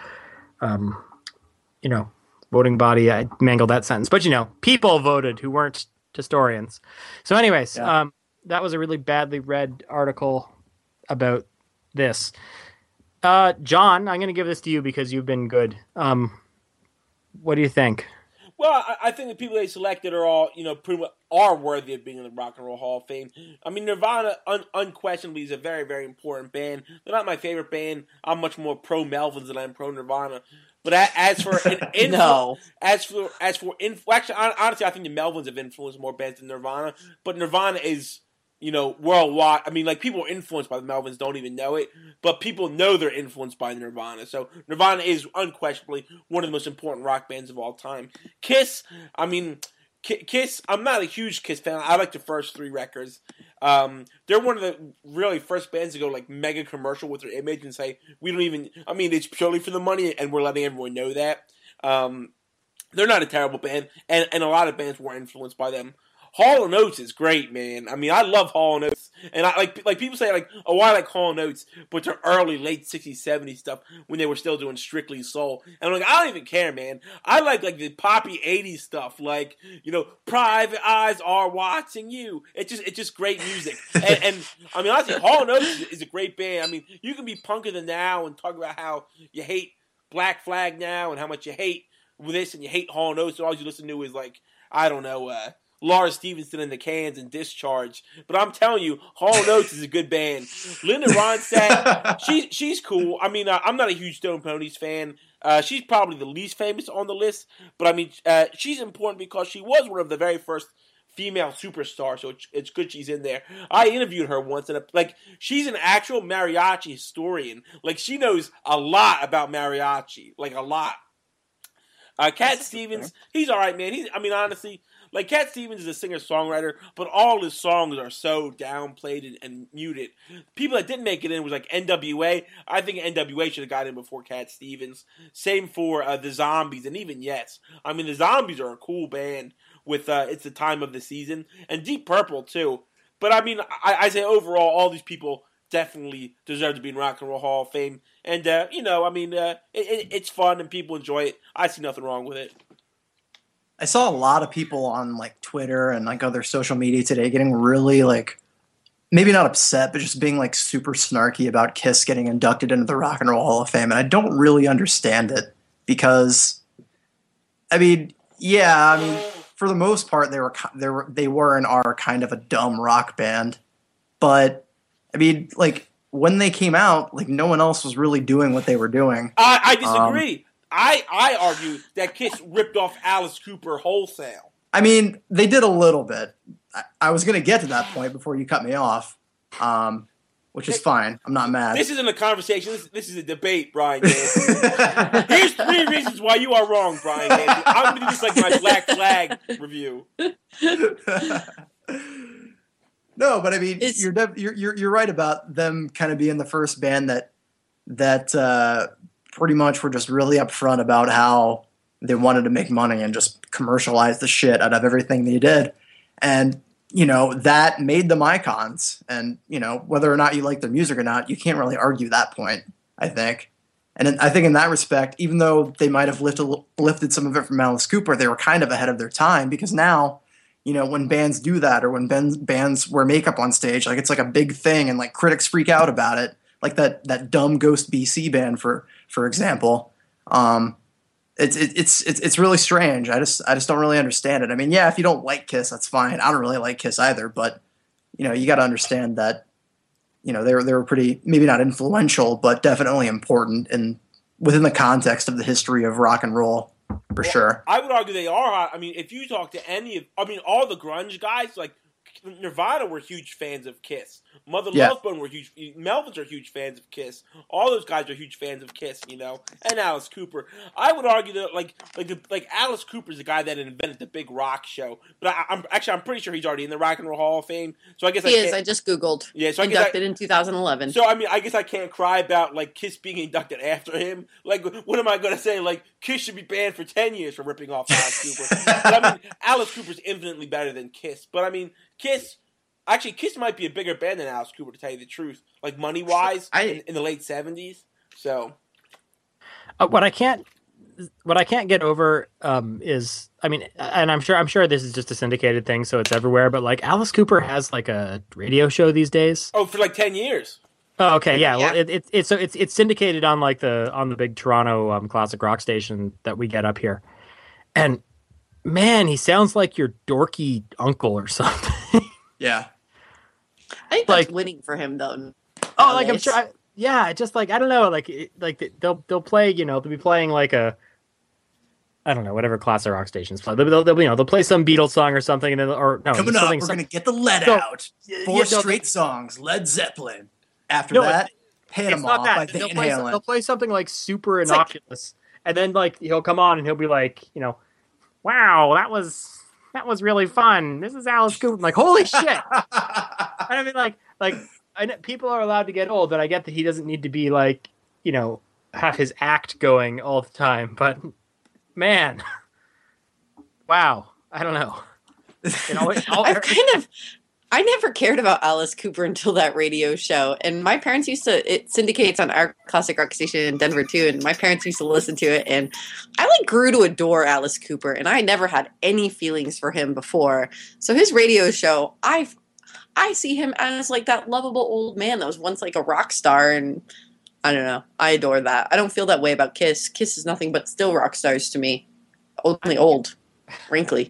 [SPEAKER 1] voting body. I mangled that sentence. But, people voted who weren't historians. So anyways, that was a really badly read article about this. John, I'm going to give this to you because you've been good. What do you think?
[SPEAKER 2] Well, I think the people they selected are all, pretty much are worthy of being in the Rock and Roll Hall of Fame. I mean, Nirvana unquestionably is a very, very important band. They're not my favorite band. I'm much more pro Melvins than I'm pro Nirvana. But as for actually, honestly, I think the Melvins have influenced more bands than Nirvana. But Nirvana is, worldwide. I mean, like, people are influenced by the Melvins, don't even know it. But people know they're influenced by Nirvana. So Nirvana is unquestionably one of the most important rock bands of all time. Kiss, Kiss, I'm not a huge Kiss fan. I like the first 3 records. They're one of the really first bands to go, like, mega commercial with their image and say, it's purely for the money, and we're letting everyone know that. They're not a terrible band, and a lot of bands were influenced by them. Hall & Oates is great, man. I mean, I love Hall & Oates. And I like people say, like, oh, I like Hall & Oates, but their early, late 60s, 70s stuff when they were still doing strictly soul. And I'm like, I don't even care, man. I like the poppy 80s stuff, like, Private Eyes Are Watching You. It's just great music. and honestly, Hall & Oates is a great band. I mean, you can be punker than now and talk about how you hate Black Flag now and how much you hate this and you hate Hall & Oates, and all you listen to is, like, I don't know, Lars Stevenson and the Cans and Discharge. But I'm telling you, Hall & Oates is a good band. Linda Ronstadt, she's cool. I mean, I'm not a huge Stone Ponies fan. She's probably the least famous on the list. But, she's important because she was one of the very first female superstars, so it's good she's in there. I interviewed her once, and, she's an actual mariachi historian. Like, she knows a lot about mariachi. Like, a lot. Cat Stevens, he's all right, man. Honestly, like, Cat Stevens is a singer-songwriter, but all his songs are so downplayed and muted. People that didn't make it in was, like, NWA. I think NWA should have got in before Cat Stevens. Same for the Zombies, and even Yes. The Zombies are a cool band with It's the Time of the Season, and Deep Purple, too. But, I say overall, all these people definitely deserve to be in Rock and Roll Hall of Fame. And, it's fun, and people enjoy it. I see nothing wrong with it.
[SPEAKER 3] I saw a lot of people on, like, Twitter and, like, other social media today getting really, like, maybe not upset, but just being, like, super snarky about Kiss getting inducted into the Rock and Roll Hall of Fame. And I don't really understand it because, for the most part, they were and are kind of a dumb rock band. But I mean, like when they came out, like no one else was really doing what they were doing.
[SPEAKER 2] I disagree. I argue that Kiss ripped off Alice Cooper wholesale.
[SPEAKER 3] I mean, they did a little bit. I was going to get to that point before you cut me off, which is fine. I'm not mad.
[SPEAKER 2] This isn't a conversation. This is a debate, Brian Dancy. Here's 3 reasons why you are wrong, Brian Dancy. I'm going to do this like my Black Flag review.
[SPEAKER 3] No, but I mean, you're right about them kind of being the first band that pretty much were just really upfront about how they wanted to make money and just commercialize the shit out of everything they did. And, you know, that made them icons. And, you know, whether or not you like their music or not, you can't really argue that point, I think. And I think in that respect, even though they might have lifted some of it from Alice Cooper, they were kind of ahead of their time, because now, you know, when bands do that, or when bands wear makeup on stage, like it's like a big thing and like critics freak out about it. Like that dumb Ghost BC band, for example. It's really strange. I just don't really understand it. I mean, yeah, if you don't like Kiss, that's fine. I don't really like Kiss either, but you know, you got to understand that, you know, they were pretty, maybe not influential, but definitely important within the context of the history of rock and roll, for sure.
[SPEAKER 2] I would argue they are. I mean, if you talk to all the grunge guys, like Nirvana were huge fans of Kiss. Mother Love Bone were huge. Melvins are huge fans of Kiss. All those guys are huge fans of Kiss, you know. And Alice Cooper. I would argue that like Alice Cooper's the guy that invented the big rock show. But I'm pretty sure he's already in the Rock and Roll Hall of Fame. So I guess he is.
[SPEAKER 4] I just googled.
[SPEAKER 2] Yeah, so
[SPEAKER 4] inducted in 2011.
[SPEAKER 2] So I mean, I guess I can't cry about like Kiss being inducted after him. Like, what am I going to say? Like, Kiss should be banned for 10 years for ripping off Alice Cooper. But I mean, Alice Cooper's infinitely better than Kiss. But I mean, Kiss might be a bigger band than Alice Cooper, to tell you the truth. Like money-wise, in the late 70s. So,
[SPEAKER 1] what I can't get over is, I mean, and I'm sure this is just a syndicated thing, so it's everywhere. But like, Alice Cooper has like a radio show these days.
[SPEAKER 2] Oh, for like 10 years.
[SPEAKER 1] Oh, okay, yeah. Well, it's syndicated on like the big Toronto classic rock station that we get up here, and man, he sounds like your dorky uncle or something.
[SPEAKER 3] Yeah.
[SPEAKER 4] I think that's winning for him, though.
[SPEAKER 1] Oh, like I'm sure. Just like I don't know, like they'll play, you know, they'll be playing like I don't know, whatever classic rock stations play. They'll play some Beatles song or something, and then
[SPEAKER 3] coming up, we're gonna get the Lead Out. Four straight songs, Led Zeppelin. After that, Panama by Van Halen.
[SPEAKER 1] They'll play something like super innocuous, and then like he'll come on and he'll be like, you know, wow, that was really fun. This is Alice Cooper. I'm like, holy shit. And I mean, like I know people are allowed to get old, but I get that he doesn't need to be like, you know, have his act going all the time. But man, wow, I don't know. You know,
[SPEAKER 4] I never cared about Alice Cooper until that radio show, and my parents it syndicates on our classic rock station in Denver too, and my parents used to listen to it, and I like grew to adore Alice Cooper, and I never had any feelings for him before. So his radio show, I see him as like that lovable old man that was once like a rock star, and I don't know, I adore that. I don't feel that way about Kiss. Kiss is nothing but still rock stars to me, only old, wrinkly.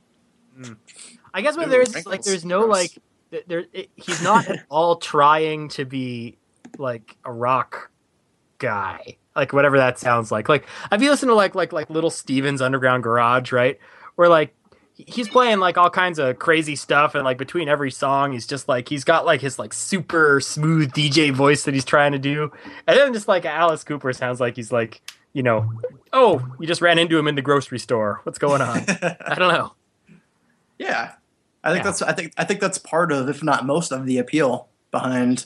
[SPEAKER 1] I guess when there's no like. He's not at all trying to be like a rock guy, like whatever that sounds like. Like if you listen to like Little Steven's Underground Garage, right? Where like he's playing like all kinds of crazy stuff, and like between every song, he's just like he's got like his like super smooth DJ voice that he's trying to do, and then just like Alice Cooper sounds like he's like, you know, oh, you just ran into him in the grocery store. What's going on? I don't know.
[SPEAKER 3] Yeah. I think that's part of, if not most of, the appeal behind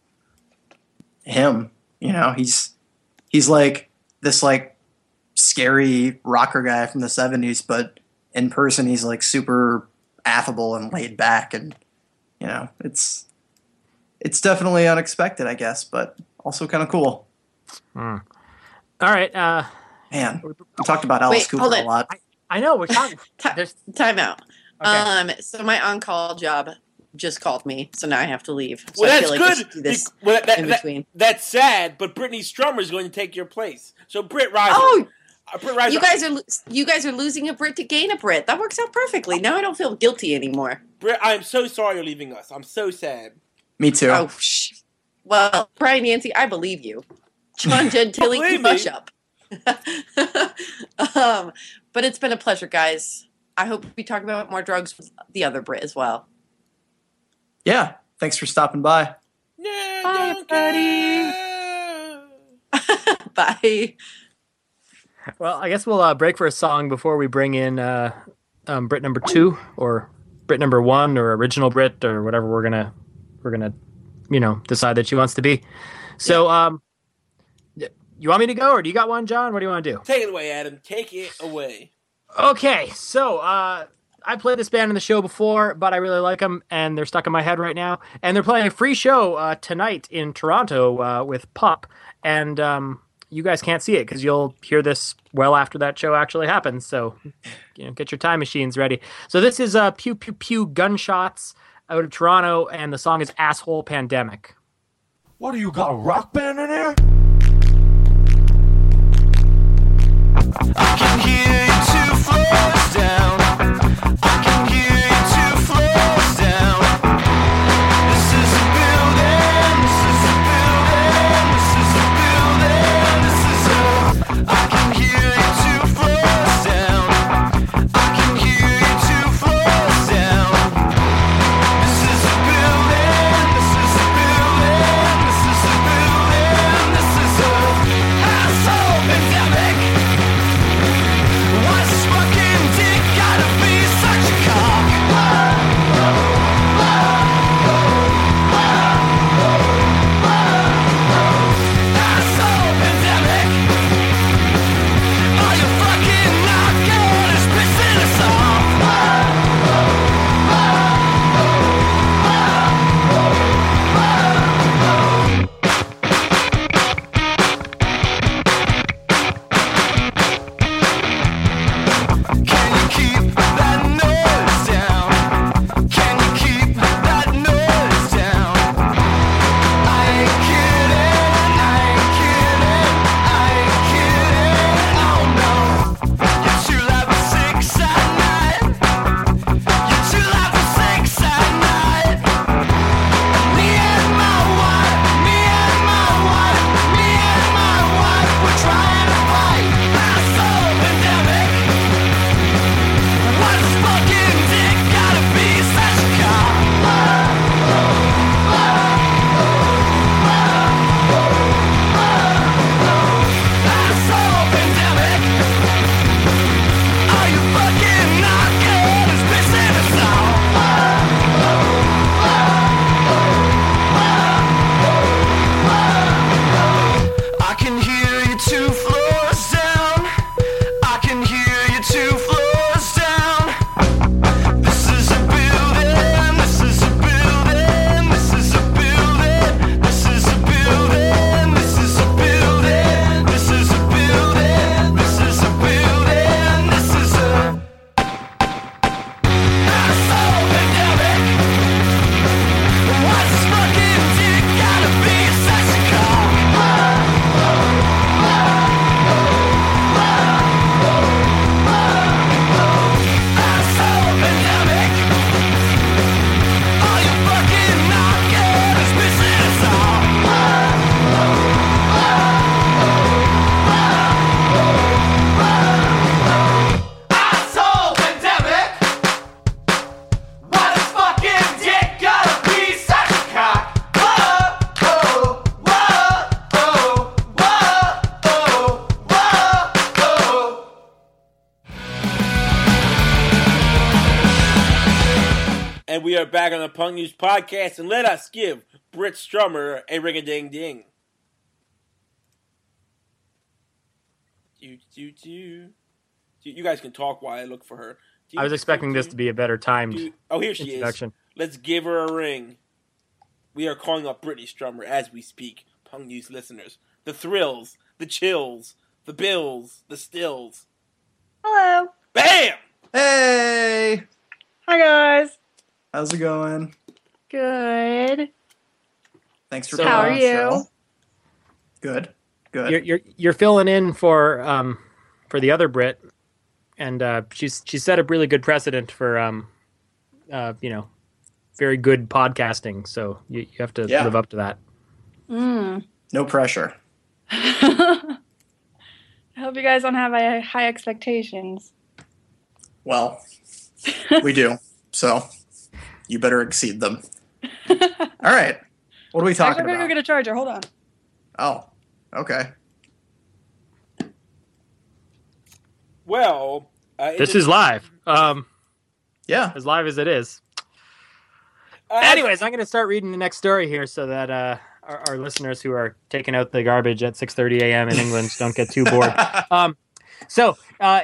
[SPEAKER 3] him. You know, he's like this like scary rocker guy from the 70s, but in person he's like super affable and laid back, and you know, it's definitely unexpected, I guess, but also kind of cool.
[SPEAKER 1] All right,
[SPEAKER 3] man, we talked about Alice Cooper a lot.
[SPEAKER 1] I know we're talking.
[SPEAKER 4] Time out.
[SPEAKER 1] Okay.
[SPEAKER 4] So my on-call job just called me, so now I have to leave. So
[SPEAKER 2] well,
[SPEAKER 4] I
[SPEAKER 2] that's
[SPEAKER 4] feel like I should
[SPEAKER 2] good.
[SPEAKER 4] do this
[SPEAKER 2] in
[SPEAKER 4] between.
[SPEAKER 2] That's sad, but Brittany Strummer is going to take your place. So Britt Riser.
[SPEAKER 4] Oh,
[SPEAKER 2] Britt Reiser,
[SPEAKER 4] You guys are losing a Brit to gain a Brit. That works out perfectly. Now I don't feel guilty anymore.
[SPEAKER 2] Britt, I am so sorry you're leaving us. I'm so sad.
[SPEAKER 3] Me too.
[SPEAKER 4] Oh, well, Brian Yancey, I believe you. John Gentili,
[SPEAKER 2] Believe
[SPEAKER 4] you mush
[SPEAKER 2] me.
[SPEAKER 4] up. But it's been a pleasure, guys. I hope we talk about more drugs with the other Brit as well.
[SPEAKER 3] Yeah. Thanks for stopping by.
[SPEAKER 2] Yeah,
[SPEAKER 4] Bye,
[SPEAKER 2] don't
[SPEAKER 4] buddy.
[SPEAKER 2] care.
[SPEAKER 4] Bye.
[SPEAKER 1] Well, I guess we'll break for a song before we bring in Brit number 2 or Brit number 1 or original Brit or whatever we're gonna decide that she wants to be. So, you want me to go or do you got one, John? What do you want to do?
[SPEAKER 2] Take it away, Adam. Take it away.
[SPEAKER 1] Okay, so I played this band in the show before, but I really like them, and they're stuck in my head right now. And they're playing a free show tonight in Toronto with Pup, and you guys can't see it because you'll hear this well after that show actually happens. So, get your time machines ready. So this is Pew Pew Pew Gunshots out of Toronto, and the song is Asshole Pandemic.
[SPEAKER 5] What do you got, a rock band in there?
[SPEAKER 6] I can hear you 2 floors down. I can hear you 2 floors down. This is a building. This is a building. This is a building. This is a. I can hear you 2 floors down. I can hear you 2 floors down. This is a building. This is a building. This is a building. This is a asshole pandemic. What's this fucking dick gotta be such a cock? Asshole pandemic. Are you fucking not good? It's pissing us off. Can you keep that noise down? Can you keep that noise down? I ain't kidding, I ain't kidding, I ain't kidding, oh no. You're too loud for 6 at night. You're too loud for 6 at night. Me and my wife, me and my wife, me and my wife, we're trying to fight asshole pandemic. What's this fucking dick gotta be such a cock? Asshole pandemic. Are you fucking not good? It's pissing us off. I can hear you 2 floors down. I can hear you 2 floors down. This is a building. This is a building. This is a building. This is a building. This is a building. This is a building. This is a building. This is a asshole pandemic. What's this fucking dick gotta be such a cock? Asshole pandemic. Are you fucking not good? It's pissing us off. Asshole pandemic. Why does fucking dick gotta be such a cock? Whoa, whoa, whoa, whoa, whoa, whoa, whoa.
[SPEAKER 2] And we are back on the Punk News Podcast, and let us give Britt Strummer a ring-a-ding-ding. You guys can talk while I look for her.
[SPEAKER 1] I was expecting this to be a better timed
[SPEAKER 2] Oh, here she is.
[SPEAKER 1] introduction.
[SPEAKER 2] Let's give her a ring. We are calling up Brittany Strummer as we speak. Punk News listeners. The thrills, the chills, the bills, the stills.
[SPEAKER 7] Hello.
[SPEAKER 2] Bam!
[SPEAKER 3] Hey,
[SPEAKER 7] Hi, guys.
[SPEAKER 3] how's it going?
[SPEAKER 7] Good.
[SPEAKER 3] Thanks for
[SPEAKER 1] So,
[SPEAKER 3] coming
[SPEAKER 7] How are
[SPEAKER 3] on the
[SPEAKER 7] you?
[SPEAKER 3] show. Good, good.
[SPEAKER 1] You're filling in for the other Brit, and she's set a really good precedent for very good podcasting. So you have to live up to that.
[SPEAKER 3] No pressure.
[SPEAKER 7] I hope you guys don't have high expectations.
[SPEAKER 3] Well, we do. So you better exceed them. All right. What are we talking
[SPEAKER 7] I'm gonna go
[SPEAKER 3] about?
[SPEAKER 7] get a charger. Hold on.
[SPEAKER 3] Oh, okay.
[SPEAKER 2] Well,
[SPEAKER 1] This is live.
[SPEAKER 3] Yeah.
[SPEAKER 1] As live as it is. Anyways, I'm going to start reading the next story here so that our listeners who are taking out the garbage at 6:30 a.m. in England don't get too bored. So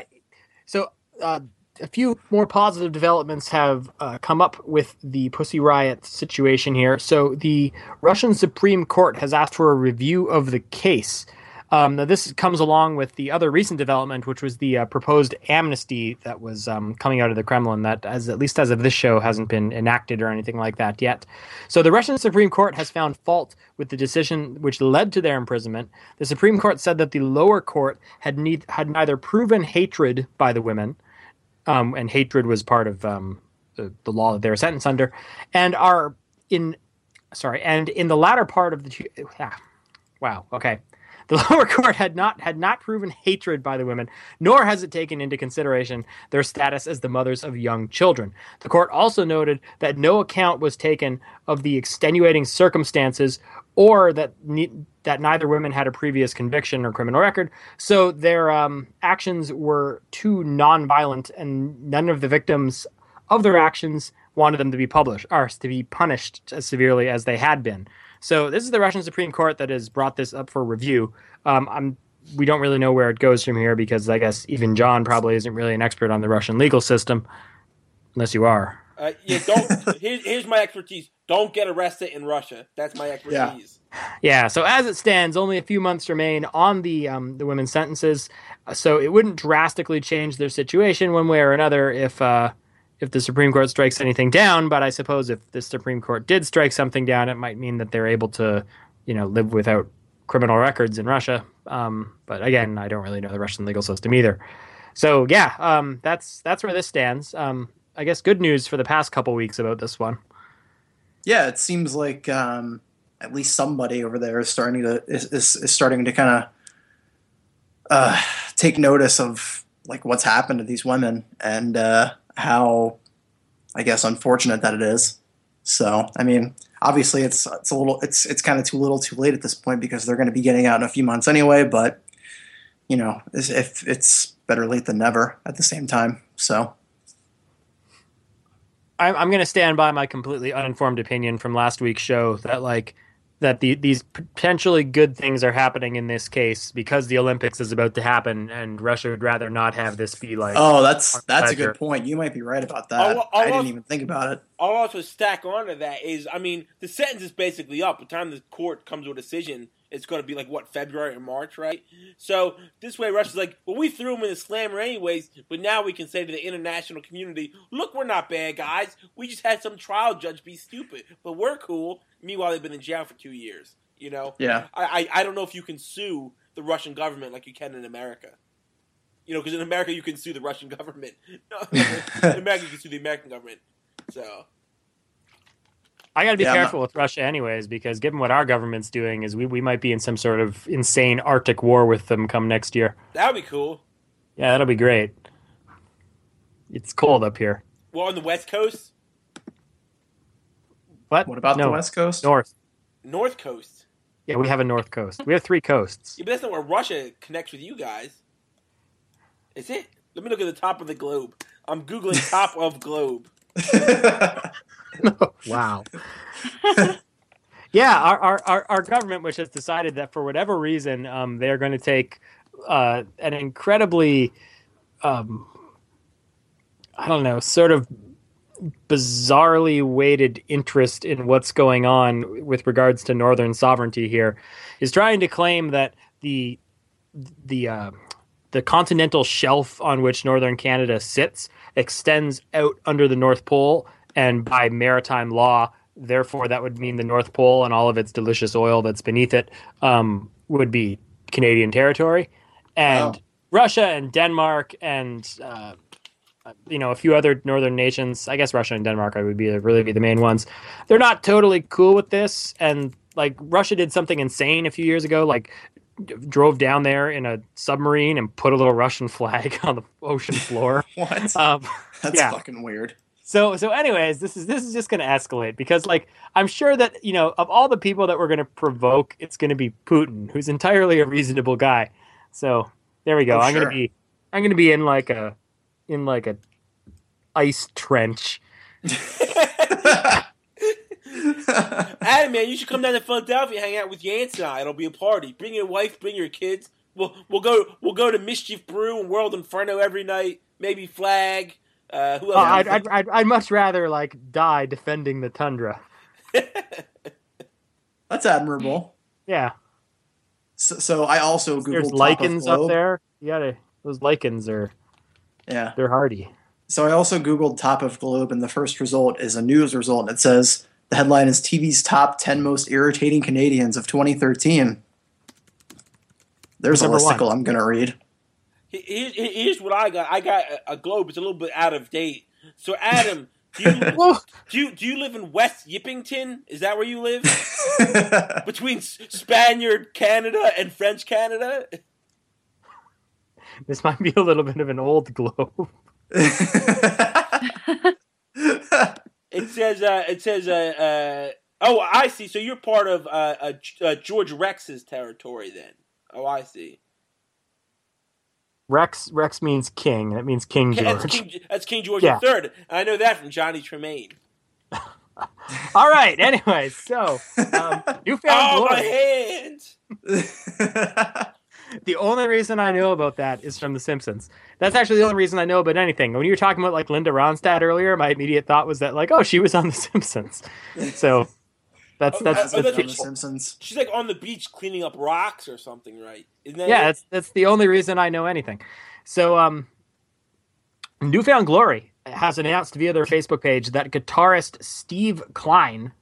[SPEAKER 1] a few more positive developments have come up with the Pussy Riot situation here. So the Russian Supreme Court has asked for a review of the case. Now this comes along with the other recent development, which was the proposed amnesty that was coming out of the Kremlin that, at least as of this show, hasn't been enacted or anything like that yet. So the Russian Supreme Court has found fault with the decision which led to their imprisonment. The Supreme Court said that the lower court had neither proven hatred by the women, and hatred was part of the law that they were sentenced under, and in the latter part of the wow, okay. The lower court had not proven hatred by the women, nor has it taken into consideration their status as the mothers of young children. The court also noted that no account was taken of the extenuating circumstances or that neither women had a previous conviction or criminal record, so their actions were too nonviolent, and none of the victims of their actions wanted them to be punished as severely as they had been. So this is the Russian Supreme Court that has brought this up for review. We don't really know where it goes from here because I guess even John probably isn't really an expert on the Russian legal system, unless you are.
[SPEAKER 2] Here's my expertise. Don't get arrested in Russia. That's my expertise.
[SPEAKER 1] Yeah. So as it stands, only a few months remain on the women's sentences. So it wouldn't drastically change their situation one way or another if the Supreme Court strikes anything down, but I suppose if the Supreme Court did strike something down, it might mean that they're able to, live without criminal records in Russia. But again, I don't really know the Russian legal system either. So yeah, that's where this stands. I guess good news for the past couple weeks about this one.
[SPEAKER 3] Yeah, it seems like at least somebody over there is starting to kind of take notice of like what's happened to these women and how, I guess, unfortunate that it is. So, I mean, obviously it's kind of too little too late at this point because they're going to be getting out in a few months anyway, but, if it's better late than never at the same time. So
[SPEAKER 1] I'm going to stand by my completely uninformed opinion from last week's show that these potentially good things are happening in this case because the Olympics is about to happen, and Russia would rather not have this be like.
[SPEAKER 3] Oh, that's a good point. You might be right about that. I didn't even think about it.
[SPEAKER 2] I'll also stack onto that is, the sentence is basically up. By the time the court comes to a decision, it's going to be February or March, right? So this way, Russia's like, well, we threw him in the slammer anyways, but now we can say to the international community, look, we're not bad guys. We just had some trial judge be stupid, but we're cool. Meanwhile, they've been in jail for 2 years,
[SPEAKER 3] Yeah.
[SPEAKER 2] I don't know if you can sue the Russian government like you can in America. Because in America, you can sue the Russian government. No, in America, you can sue the American government. So
[SPEAKER 1] I got to be careful with Russia anyways, because given what our government's doing is we might be in some sort of insane Arctic war with them come next year.
[SPEAKER 2] That would be cool.
[SPEAKER 1] Yeah, that'll be great. It's cold up here.
[SPEAKER 2] Well, on the West Coast?
[SPEAKER 1] What?
[SPEAKER 3] What about the West Coast?
[SPEAKER 2] North Coast.
[SPEAKER 1] Yeah, we have a North Coast. We have 3 coasts.
[SPEAKER 2] Yeah, but that's not where Russia connects with you guys. Is it? Let me look at the top of the globe. I'm Googling top of globe.
[SPEAKER 1] Wow. Yeah, our government, which has decided that for whatever reason, they are going to take an incredibly, sort of bizarrely weighted interest in what's going on with regards to northern sovereignty here, is trying to claim that the continental shelf on which northern Canada sits extends out under the North Pole, and by maritime law, therefore that would mean the North Pole and all of its delicious oil that's beneath it would be Canadian territory. And Russia and Denmark and a few other northern nations. I guess Russia and Denmark would really be the main ones. They're not totally cool with this, and like Russia did something insane a few years ago, like drove down there in a submarine and put a little Russian flag on the ocean floor.
[SPEAKER 3] What? That's
[SPEAKER 1] yeah.
[SPEAKER 3] fucking weird.
[SPEAKER 1] So anyways, this is just going to escalate because like I'm sure that of all the people that we're going to provoke, it's going to be Putin, who's entirely a reasonable guy. So there we go.
[SPEAKER 3] Oh,
[SPEAKER 1] I'm
[SPEAKER 3] sure.
[SPEAKER 1] going to be in like a ice trench.
[SPEAKER 2] Adam, man, you should come down to Philadelphia, hang out with Yance and I. It'll be a party. Bring your wife, bring your kids. We'll go to Mischief Brew and World Inferno every night. Maybe Flag. Who else?
[SPEAKER 1] I'd much rather like die defending the tundra.
[SPEAKER 3] That's admirable.
[SPEAKER 1] Yeah.
[SPEAKER 3] So I also
[SPEAKER 1] There's
[SPEAKER 3] googled top of
[SPEAKER 1] lichens up
[SPEAKER 3] globe.
[SPEAKER 1] there. Those lichens they're hardy.
[SPEAKER 3] So I also googled top of globe, and the first result is a news result, and it says the headline is TV's top 10 most irritating Canadians of 2013. There's a
[SPEAKER 1] Number one.
[SPEAKER 3] listicle I'm gonna read.
[SPEAKER 2] Here's what I got. I got a globe. It's a little bit out of date. So, Adam, do you live in West Yippington? Is that where you live? Between Spaniard Canada and French Canada?
[SPEAKER 1] This might be a little bit of an old globe.
[SPEAKER 2] It says. Oh, I see. So you're part of George Rex's territory, then. Oh, I see.
[SPEAKER 1] Rex means king. That means King George.
[SPEAKER 2] That's King George
[SPEAKER 1] Yeah.
[SPEAKER 2] III. I know that from Johnny Tremaine.
[SPEAKER 1] All right. Anyways, so Newfound
[SPEAKER 2] Oh, my
[SPEAKER 1] Glory.
[SPEAKER 2] hands!
[SPEAKER 1] The only reason I know about that is from The Simpsons. That's actually the only reason I know about anything. When you were talking about like Linda Ronstadt earlier, my immediate thought was that like, oh, she was on The Simpsons. So that's
[SPEAKER 2] that's
[SPEAKER 3] on
[SPEAKER 2] what
[SPEAKER 3] The Simpsons.
[SPEAKER 2] She's like on the beach cleaning up rocks or something, right? Isn't that
[SPEAKER 1] yeah,
[SPEAKER 2] it?
[SPEAKER 1] that's the only reason I know anything. So Newfound Glory has announced via their Facebook page that guitarist Steve Klein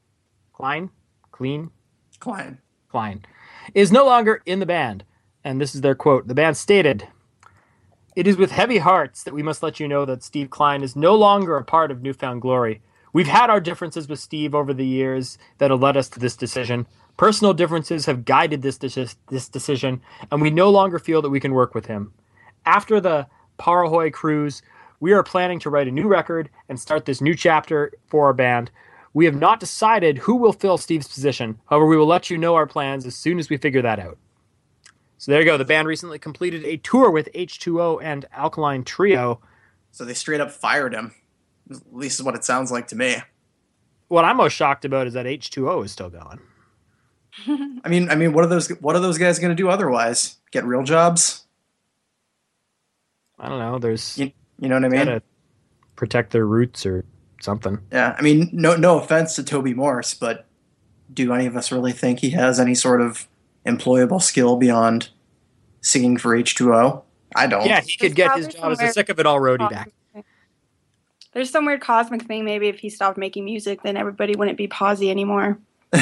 [SPEAKER 1] is no longer in the band. And this is their quote. The band stated, "It is with heavy hearts that we must let you know that Steve Klein is no longer a part of Newfound Glory. We've had our differences with Steve over the years that have led us to this decision. Personal differences have guided this decision, and we no longer feel that we can work with him. After the Parahoy cruise, we are planning to write a new record and start this new chapter for our band. We have not decided who will fill Steve's position. However, we will let you know our plans as soon as we figure that out." So there you go. The band recently completed a tour with H2O and Alkaline Trio.
[SPEAKER 3] So they straight up fired him. At least is what it sounds like to me.
[SPEAKER 1] What I'm most shocked about is that H2O is still going.
[SPEAKER 3] I mean, what are those guys going to do otherwise? Get real jobs?
[SPEAKER 1] I don't know. There's
[SPEAKER 3] You know what I mean?
[SPEAKER 1] gotta protect their roots or something.
[SPEAKER 3] Yeah. I mean, no offense to Toby Morse, but do any of us really think he has any sort of employable skill beyond singing for H2O? I don't.
[SPEAKER 1] Yeah, he could get his job as a sick of it all roadie back.
[SPEAKER 7] There's some weird cosmic thing. Maybe if he stopped making music, then everybody wouldn't be Posy anymore.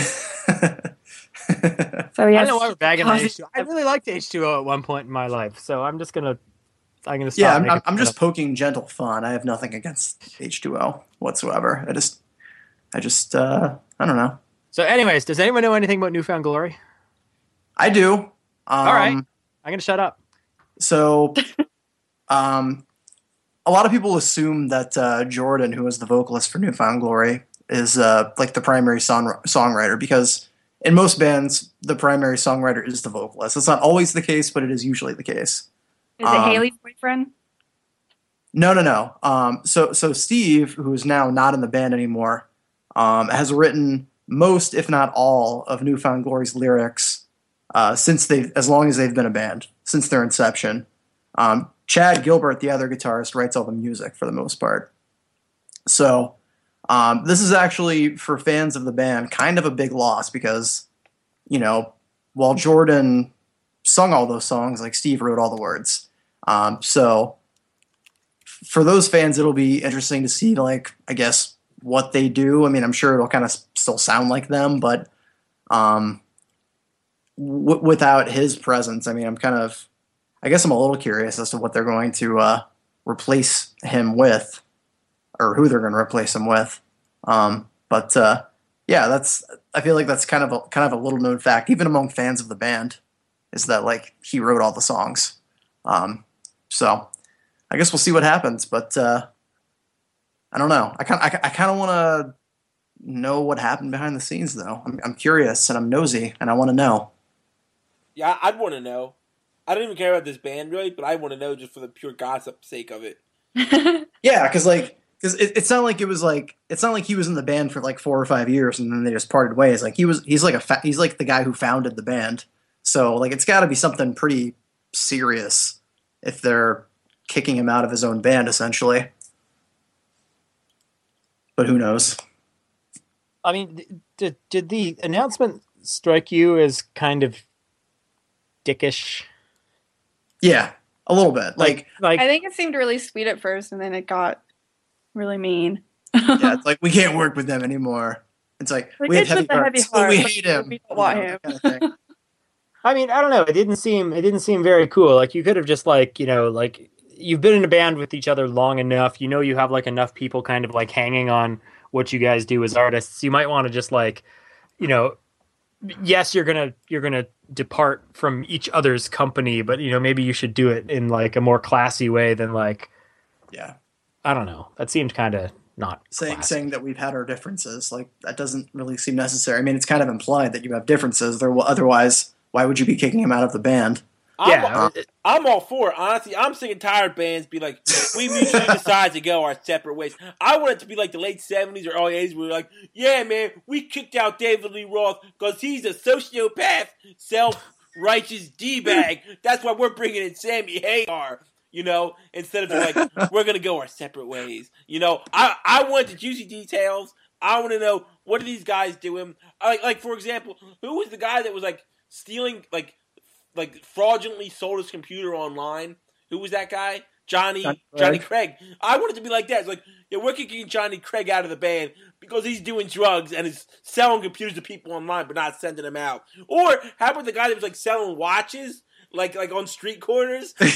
[SPEAKER 7] So
[SPEAKER 1] I
[SPEAKER 7] yes,
[SPEAKER 1] don't know why we're bagging on
[SPEAKER 7] Posy-
[SPEAKER 1] H2O. I really liked H2O at one point in my life, so I'm gonna stop.
[SPEAKER 3] Yeah,
[SPEAKER 1] making
[SPEAKER 3] I'm just
[SPEAKER 1] fun
[SPEAKER 3] poking gentle fun. I have nothing against H2O whatsoever. I just I don't know.
[SPEAKER 1] So, anyways, does anyone know anything about Newfound Glory?
[SPEAKER 3] I do.
[SPEAKER 1] All right, I'm gonna shut up.
[SPEAKER 3] So, a lot of people assume that Jordan, who is the vocalist for Newfound Glory, is like the primary songwriter, because in most bands, the primary songwriter is the vocalist. It's not always the case, but it is usually the case.
[SPEAKER 7] Is it Haley's boyfriend?
[SPEAKER 3] No. So Steve, who is now not in the band anymore, has written most, if not all, of Newfound Glory's lyrics as long as they've been a band, since their inception. Chad Gilbert, the other guitarist, writes all the music for the most part. So this is actually, for fans of the band, kind of a big loss because, while Jordan sung all those songs, like Steve wrote all the words. So for those fans, it'll be interesting to see, like, I guess, what they do. I mean, I'm sure it'll kind of still sound like them, but without his presence, I mean, I'm kind of I guess I'm a little curious as to what they're going to replace him with, or who they're going to replace him with. But yeah, I feel like that's kind of a little known fact, even among fans of the band, is that like he wrote all the songs. So I guess we'll see what happens. But I don't know. I kind of want to know what happened behind the scenes, though. I'm curious and I'm nosy and I want to know.
[SPEAKER 2] Yeah, I'd want to know. I don't even care about this band really, but I want to know just for the pure gossip sake of it.
[SPEAKER 3] Yeah, because it's not like it's not like he was in the band for like 4 or 5 years and then they just parted ways. Like he's like the guy who founded the band. So like it's got to be something pretty serious if they're kicking him out of his own band essentially. But who knows?
[SPEAKER 1] I mean, did the announcement strike you as kind of dickish?
[SPEAKER 3] Yeah, a little bit. Like
[SPEAKER 7] I think it seemed really sweet at first, and then it got really mean.
[SPEAKER 3] yeah, it's like we can't work with them anymore. It's like we have
[SPEAKER 7] it's
[SPEAKER 3] heavy
[SPEAKER 7] with the
[SPEAKER 3] hearts, but we hate
[SPEAKER 7] but
[SPEAKER 3] him.
[SPEAKER 7] We don't want him.
[SPEAKER 3] Kind of thing.
[SPEAKER 1] I mean, I don't know. It didn't seem very cool. Like you could have just like, like you've been in a band with each other long enough. You know, you have like enough people kind of like hanging on what you guys do as artists. You might want to just like, yes, you're gonna depart from each other's company, but maybe you should do it in like a more classy way than like,
[SPEAKER 3] Yeah.
[SPEAKER 1] I don't know. That seemed kind of not
[SPEAKER 3] Saying that we've had our differences, like that doesn't really seem necessary. I mean, it's kind of implied that you have differences. Otherwise, why would you be kicking him out of the band?
[SPEAKER 2] I'm all for it. Honestly, I'm sick and tired of bands be like, we mutually decide to go our separate ways. I want it to be like the late 70s or early 80s where we're like, yeah, man, we kicked out David Lee Roth because he's a sociopath, self-righteous D-bag. That's why we're bringing in Sammy Hagar, instead of like, we're going to go our separate ways. I want the juicy details. I want to know, what are these guys doing? Like for example, who was the guy that was like stealing, like fraudulently sold his computer online? Who was that guy? Johnny Craig. I want it to be like that. It's like, yeah, we're kicking Johnny Craig out of the band because he's doing drugs and is selling computers to people online but not sending them out. Or how about the guy that was like selling watches, like on street corners?
[SPEAKER 1] Who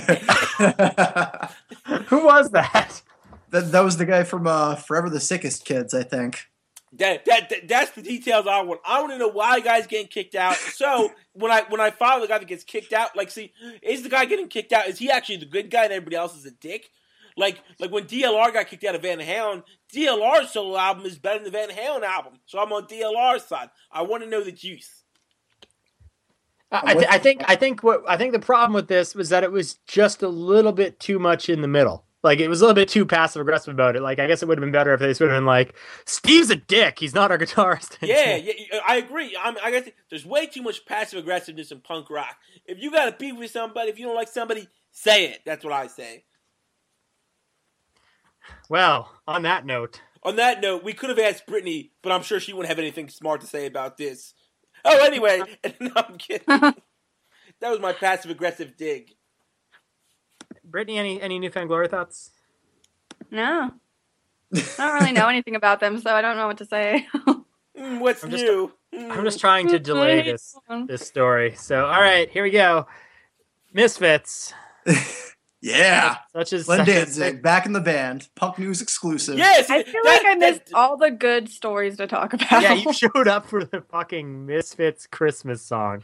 [SPEAKER 1] was that?
[SPEAKER 3] That was the guy from Forever the Sickest Kids, I think.
[SPEAKER 2] That's the details I want. I want to know why the guy's getting kicked out. So when I follow the guy that gets kicked out, like, see, is the guy getting kicked out? Is he actually the good guy and everybody else is a dick? Like when DLR got kicked out of Van Halen, DLR's solo album is better than the Van Halen album. So I'm on DLR's side. I want to know the juice.
[SPEAKER 1] I think the problem with this was that it was just a little bit too much in the middle. Like, it was a little bit too passive aggressive about it. Like, I guess it would have been better if they would have been like, Steve's a dick. He's not our guitarist.
[SPEAKER 2] Yeah, I agree. I guess there's way too much passive aggressiveness in punk rock. If you got a beef with somebody, if you don't like somebody, say it. That's what I say.
[SPEAKER 1] Well, on that note,
[SPEAKER 2] we could have asked Brittany, but I'm sure she wouldn't have anything smart to say about this. Oh, anyway, no, I'm kidding. That was my passive aggressive dig.
[SPEAKER 1] Brittany, any Newfound Glory thoughts?
[SPEAKER 7] No. I don't really know anything about them, so I don't know what to say.
[SPEAKER 2] What's new?
[SPEAKER 1] I'm just trying to delay this story. So, all right, here we go. Misfits.
[SPEAKER 3] Yeah.
[SPEAKER 1] Such as
[SPEAKER 3] Glenn Danzig, back in the band. Punk News exclusive.
[SPEAKER 2] Yes!
[SPEAKER 7] I feel like I missed all the good stories to talk about.
[SPEAKER 1] Yeah, you showed up for the fucking Misfits Christmas song.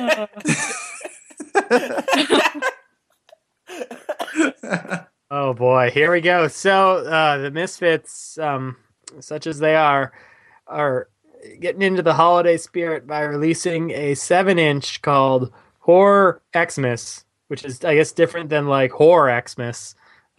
[SPEAKER 1] Oh boy, here we go. So the Misfits, such as they are getting into the holiday spirit by releasing a 7-inch called Horror Xmas, which is, I guess, different than like Horror Xmas.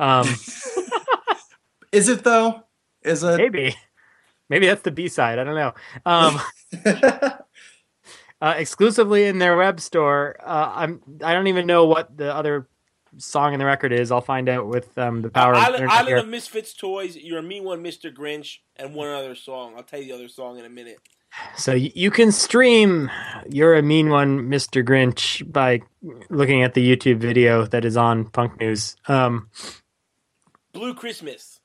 [SPEAKER 3] Is it though? Is it?
[SPEAKER 1] Maybe that's the B-side. I don't know. Exclusively in their web store. I don't even know what the other song in the record is. I'll find out with the power of internet
[SPEAKER 2] Island
[SPEAKER 1] here.
[SPEAKER 2] of Misfits Toys, You're a Mean One, Mr. Grinch, and one other song. I'll tell you the other song in a minute.
[SPEAKER 1] So you can stream You're a Mean One, Mr. Grinch by looking at the YouTube video that is on Punk News.
[SPEAKER 2] Blue Christmas.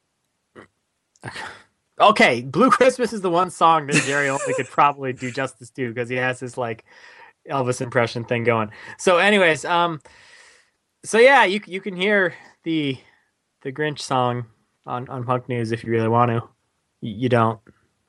[SPEAKER 1] Okay, Blue Christmas is the one song that Jerry only could probably do justice to because he has this like Elvis impression thing going. So anyways, So yeah, you can hear the Grinch song on Punk News if you really want to. You don't.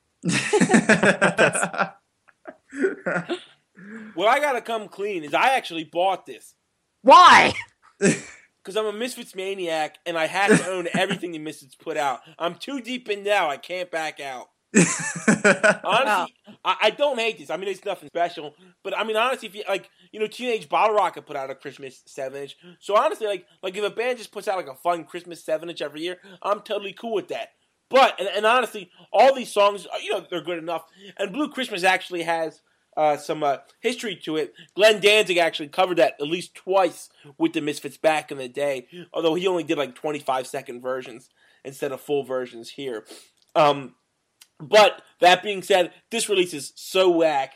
[SPEAKER 2] What I gotta come clean is I actually bought this
[SPEAKER 1] Why?
[SPEAKER 2] because I'm a Misfits maniac and I had to own everything the Misfits put out. I'm too deep in now. I can't back out. Honestly, I don't hate this. I mean, it's nothing special. But I mean, honestly, if you Teenage Bottle Rocket put out a Christmas 7-inch. So honestly, like if a band just puts out like a fun Christmas 7-inch every year, I'm totally cool with that. But and honestly, all these songs, they're good enough. And Blue Christmas actually has some history to it. Glenn Danzig actually covered that at least twice with the Misfits back in the day. Although he only did like 25-second versions instead of full versions here. But that being said, this release is so whack,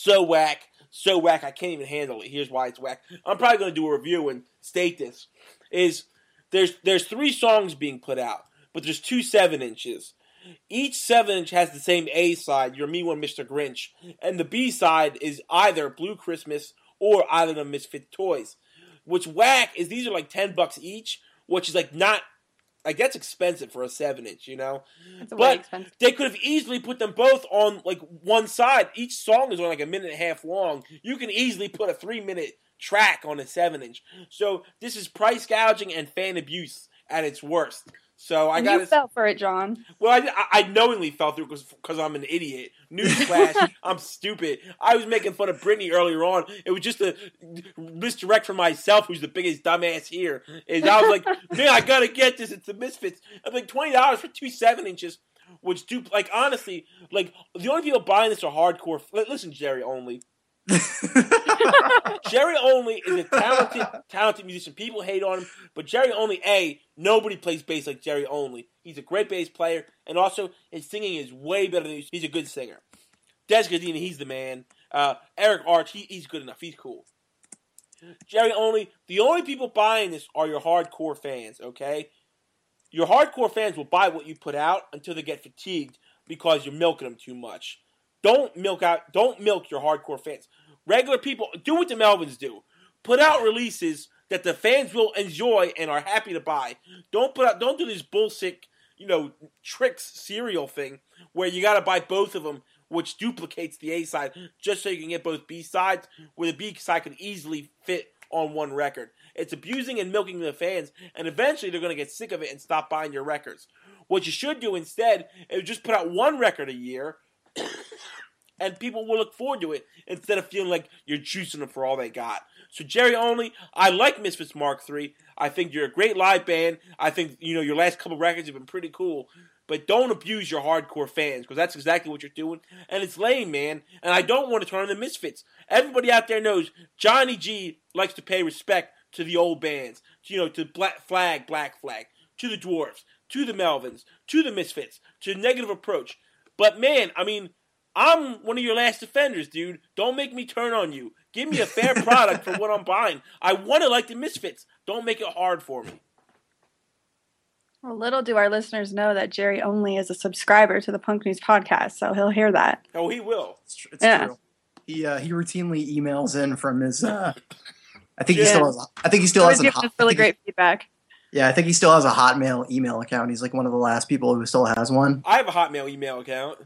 [SPEAKER 2] I can't even handle it. Here's why it's whack. I'm probably going to do a review and state this. There's 3 songs being put out, but there's 2 7-inches. Each 7-inch has the same A side, You're Me One Mr. Grinch, and the B side is either Blue Christmas or either the Misfit Toys. What's whack is these are like $10 each, which is like not. Like, that's expensive for a 7-inch,
[SPEAKER 7] It's way
[SPEAKER 2] But
[SPEAKER 7] expensive.
[SPEAKER 2] they could have easily put them both on, like, one side. Each song is on, like, a minute and a half long. You can easily put a 3-minute track on a 7-inch. So, this is price gouging and fan abuse at its worst. So, I
[SPEAKER 7] And
[SPEAKER 2] got
[SPEAKER 7] you fell for it, John.
[SPEAKER 2] Well, I knowingly fell through because I'm an idiot. Newsflash, I'm stupid. I was making fun of Britney earlier on. It was just a misdirect for myself, who's the biggest dumbass here. And I was like, man, I gotta get this. It's the Misfits. I'm like, $20 for 2 7-inches, which do, like, honestly, like, the only people buying this are hardcore. Listen, Jerry Only. Jerry Only is a talented musician. People hate on him, but Jerry Only, nobody plays bass like Jerry Only. He's a great bass player, and also his singing is way better than he's a good singer. Des Godina, he's the man. Eric Arch, he's good enough. He's cool. Jerry Only, the only people buying this are your hardcore fans, okay? Your hardcore fans will buy what you put out until they get fatigued because you're milking them too much. Don't milk your hardcore fans. Regular people, do what the Melvins do. Put out releases that the fans will enjoy and are happy to buy. Don't do this bullshit, tricks cereal thing where you gotta buy both of them, which duplicates the A side, just so you can get both B sides, where the B side can easily fit on one record. It's abusing and milking the fans, and eventually they're gonna get sick of it and stop buying your records. What you should do instead is just put out one record a year, and people will look forward to it instead of feeling like you're juicing them for all they got. So Jerry Only, I like Misfits Mark III. I think you're a great live band. I think, your last couple records have been pretty cool. But don't abuse your hardcore fans, because that's exactly what you're doing. And it's lame, man. And I don't want to turn on the Misfits. Everybody out there knows Johnny G likes to pay respect to the old bands. To Black Flag, to the Dwarfs, to the Melvins, to the Misfits, to Negative Approach. But man, I mean, I'm one of your last defenders, dude. Don't make me turn on you. Give me a fair product for what I'm buying. I want to like the Misfits. Don't make it hard for me.
[SPEAKER 7] Well, little do our listeners know that Jerry Only is a subscriber to the Punk News podcast, so he'll hear that.
[SPEAKER 2] Oh, he will.
[SPEAKER 3] It's
[SPEAKER 7] Yeah.
[SPEAKER 3] true. He routinely emails in from his. I think he still has. I think he still has.
[SPEAKER 7] Always giving us really great feedback.
[SPEAKER 3] Yeah, I think he still has a Hotmail email account. He's like one of the last people who still has one.
[SPEAKER 2] I have a Hotmail email account.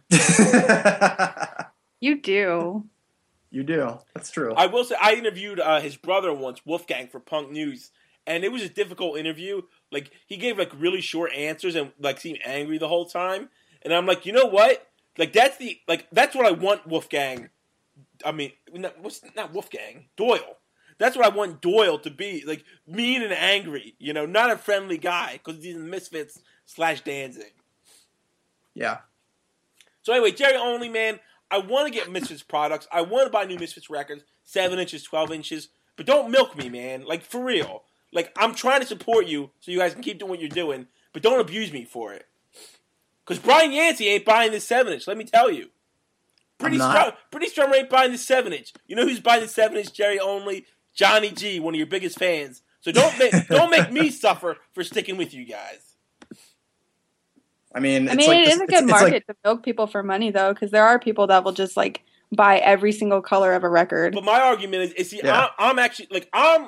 [SPEAKER 7] You do.
[SPEAKER 3] You do. That's true.
[SPEAKER 2] I will say, I interviewed his brother once, Wolfgang, for Punk News, and it was a difficult interview. Like, he gave, like, really short answers and, like, seemed angry the whole time. And I'm like, you know what? Like, that's what I want Wolfgang. I mean, not Wolfgang, Doyle. That's what I want Doyle to be, like, mean and angry, not a friendly guy, because he's in the Misfits / Danzig.
[SPEAKER 3] Yeah.
[SPEAKER 2] So anyway, Jerry Only, man, I want to get Misfits products. I want to buy new Misfits records, 7-inches, 12-inches, but don't milk me, man. Like, for real. Like, I'm trying to support you so you guys can keep doing what you're doing, but don't abuse me for it. Because Brian Yancey ain't buying this 7-inch, let me tell you. Pretty Strummer ain't buying this 7-inch. You know who's buying the 7-inch, Jerry Only? Johnny G, one of your biggest fans. So don't make me suffer for sticking with you guys.
[SPEAKER 3] I mean,
[SPEAKER 7] It is a good market to milk people for money, though, because there are people that will just, like, buy every single color of a record.
[SPEAKER 2] But my argument is
[SPEAKER 3] Yeah.
[SPEAKER 2] I'm actually, like, I'm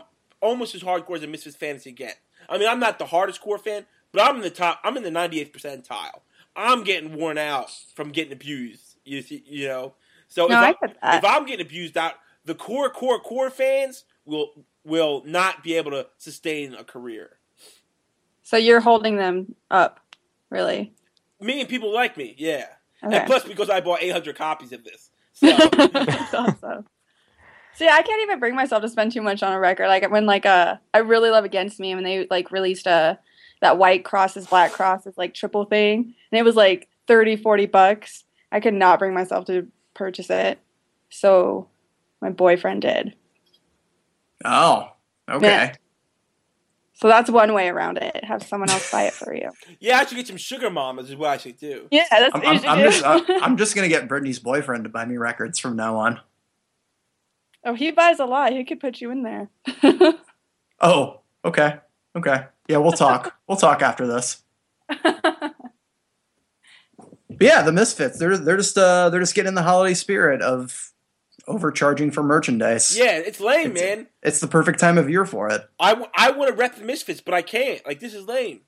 [SPEAKER 2] almost as hardcore as a Misfits fan as you get. I mean, I'm not the hardest core fan, but I'm in the top. I'm in the 98th percentile. I'm getting worn out from getting abused. You know. So
[SPEAKER 7] No, I get that.
[SPEAKER 2] if I'm getting abused out, the core fans will not be able to sustain a career.
[SPEAKER 7] So you're holding them up, really?
[SPEAKER 2] Me and people like me, yeah.
[SPEAKER 7] Okay.
[SPEAKER 2] And plus, because I bought 800 copies of this. So.
[SPEAKER 7] That's awesome. See, I can't even bring myself to spend too much on a record. Like when I really love Against Me when they like released that White Crosses, Black Crosses like triple thing, and it was like $30-$40. I could not bring myself to purchase it, so my boyfriend did.
[SPEAKER 3] Oh, okay.
[SPEAKER 7] Yeah. So that's one way around it. Have someone else buy it for you.
[SPEAKER 2] Yeah, I should get some sugar mamas is what I should do.
[SPEAKER 7] Yeah, that's what you should do.
[SPEAKER 3] I'm just gonna get Brittany's boyfriend to buy me records from now on.
[SPEAKER 7] Oh, he buys a lot. He could put you in there.
[SPEAKER 3] Oh, okay. Yeah, we'll talk. We'll talk after this. But yeah, the Misfits, they're just getting in the holiday spirit of overcharging for merchandise.
[SPEAKER 2] Yeah, it's lame, man.
[SPEAKER 3] It's the perfect time of year for it.
[SPEAKER 2] I want to rep the Misfits, but I can't. Like, this is lame.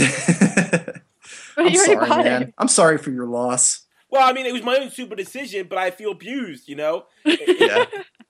[SPEAKER 3] I'm
[SPEAKER 7] You already
[SPEAKER 3] sorry,
[SPEAKER 7] bought
[SPEAKER 3] man.
[SPEAKER 7] it.
[SPEAKER 3] I'm sorry for your loss.
[SPEAKER 2] Well, I mean, it was my own stupid decision, but I feel abused, you know?
[SPEAKER 3] Yeah.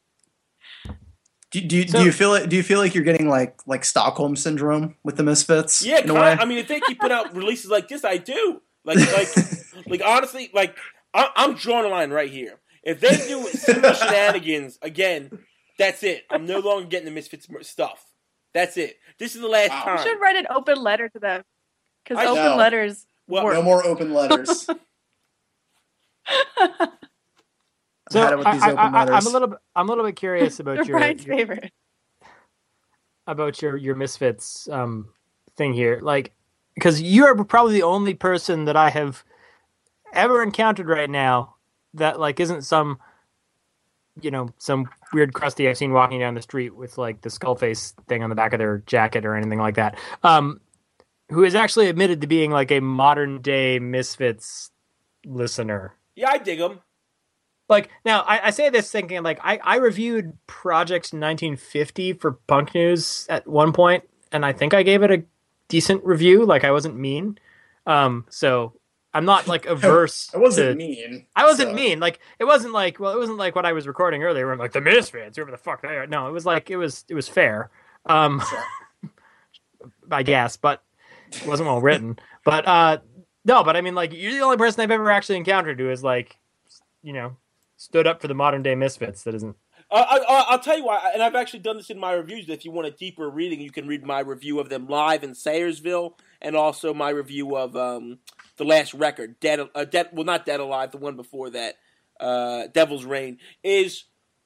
[SPEAKER 3] Do you feel it? Do you feel like you're getting like Stockholm syndrome with the Misfits?
[SPEAKER 2] Yeah,
[SPEAKER 3] in a way?
[SPEAKER 2] I mean, if they keep putting out releases like this, I do. Like honestly, like I'm drawing a line right here. If they do similar shenanigans again, that's it. I'm no longer getting the Misfits stuff. That's it. This is the last
[SPEAKER 7] You
[SPEAKER 2] time.
[SPEAKER 7] should write an open letter to them. Because
[SPEAKER 2] I
[SPEAKER 7] open
[SPEAKER 3] know.
[SPEAKER 7] letters
[SPEAKER 2] Well,
[SPEAKER 7] work.
[SPEAKER 3] No more open letters.
[SPEAKER 1] So
[SPEAKER 3] had it with these open letters.
[SPEAKER 1] I'm a little bit curious about
[SPEAKER 7] They're
[SPEAKER 1] your
[SPEAKER 7] Brian's favorite.
[SPEAKER 1] about your Misfits thing here, like, because you're probably the only person that I have ever encountered right now that like isn't some weird crusty I've seen walking down the street with like the skull face thing on the back of their jacket or anything like that, who has actually admitted to being like a modern day Misfits listener.
[SPEAKER 2] Yeah, I dig them.
[SPEAKER 1] Like, now, I say this thinking, like, I reviewed Project 1950 for Punk News at one point, and I think I gave it a decent review. Like, I wasn't mean. So I'm not, like, averse
[SPEAKER 3] I wasn't
[SPEAKER 1] to...
[SPEAKER 3] mean.
[SPEAKER 1] I wasn't
[SPEAKER 3] so.
[SPEAKER 1] mean. Like, it wasn't like what I was recording earlier where I'm like, the Misfits, whoever the fuck they are. No, it was like, it was fair. I guess, but it wasn't well written. But, no, but I mean, like, you're the only person I've ever actually encountered who is, like, stood up for the modern day Misfits. That isn't.
[SPEAKER 2] I'll tell you why, and I've actually done this in my reviews. If you want a deeper reading, you can read my review of them live in Sayersville, and also my review of the last record, not Dead Alive, the one before that, Devil's Reign. Is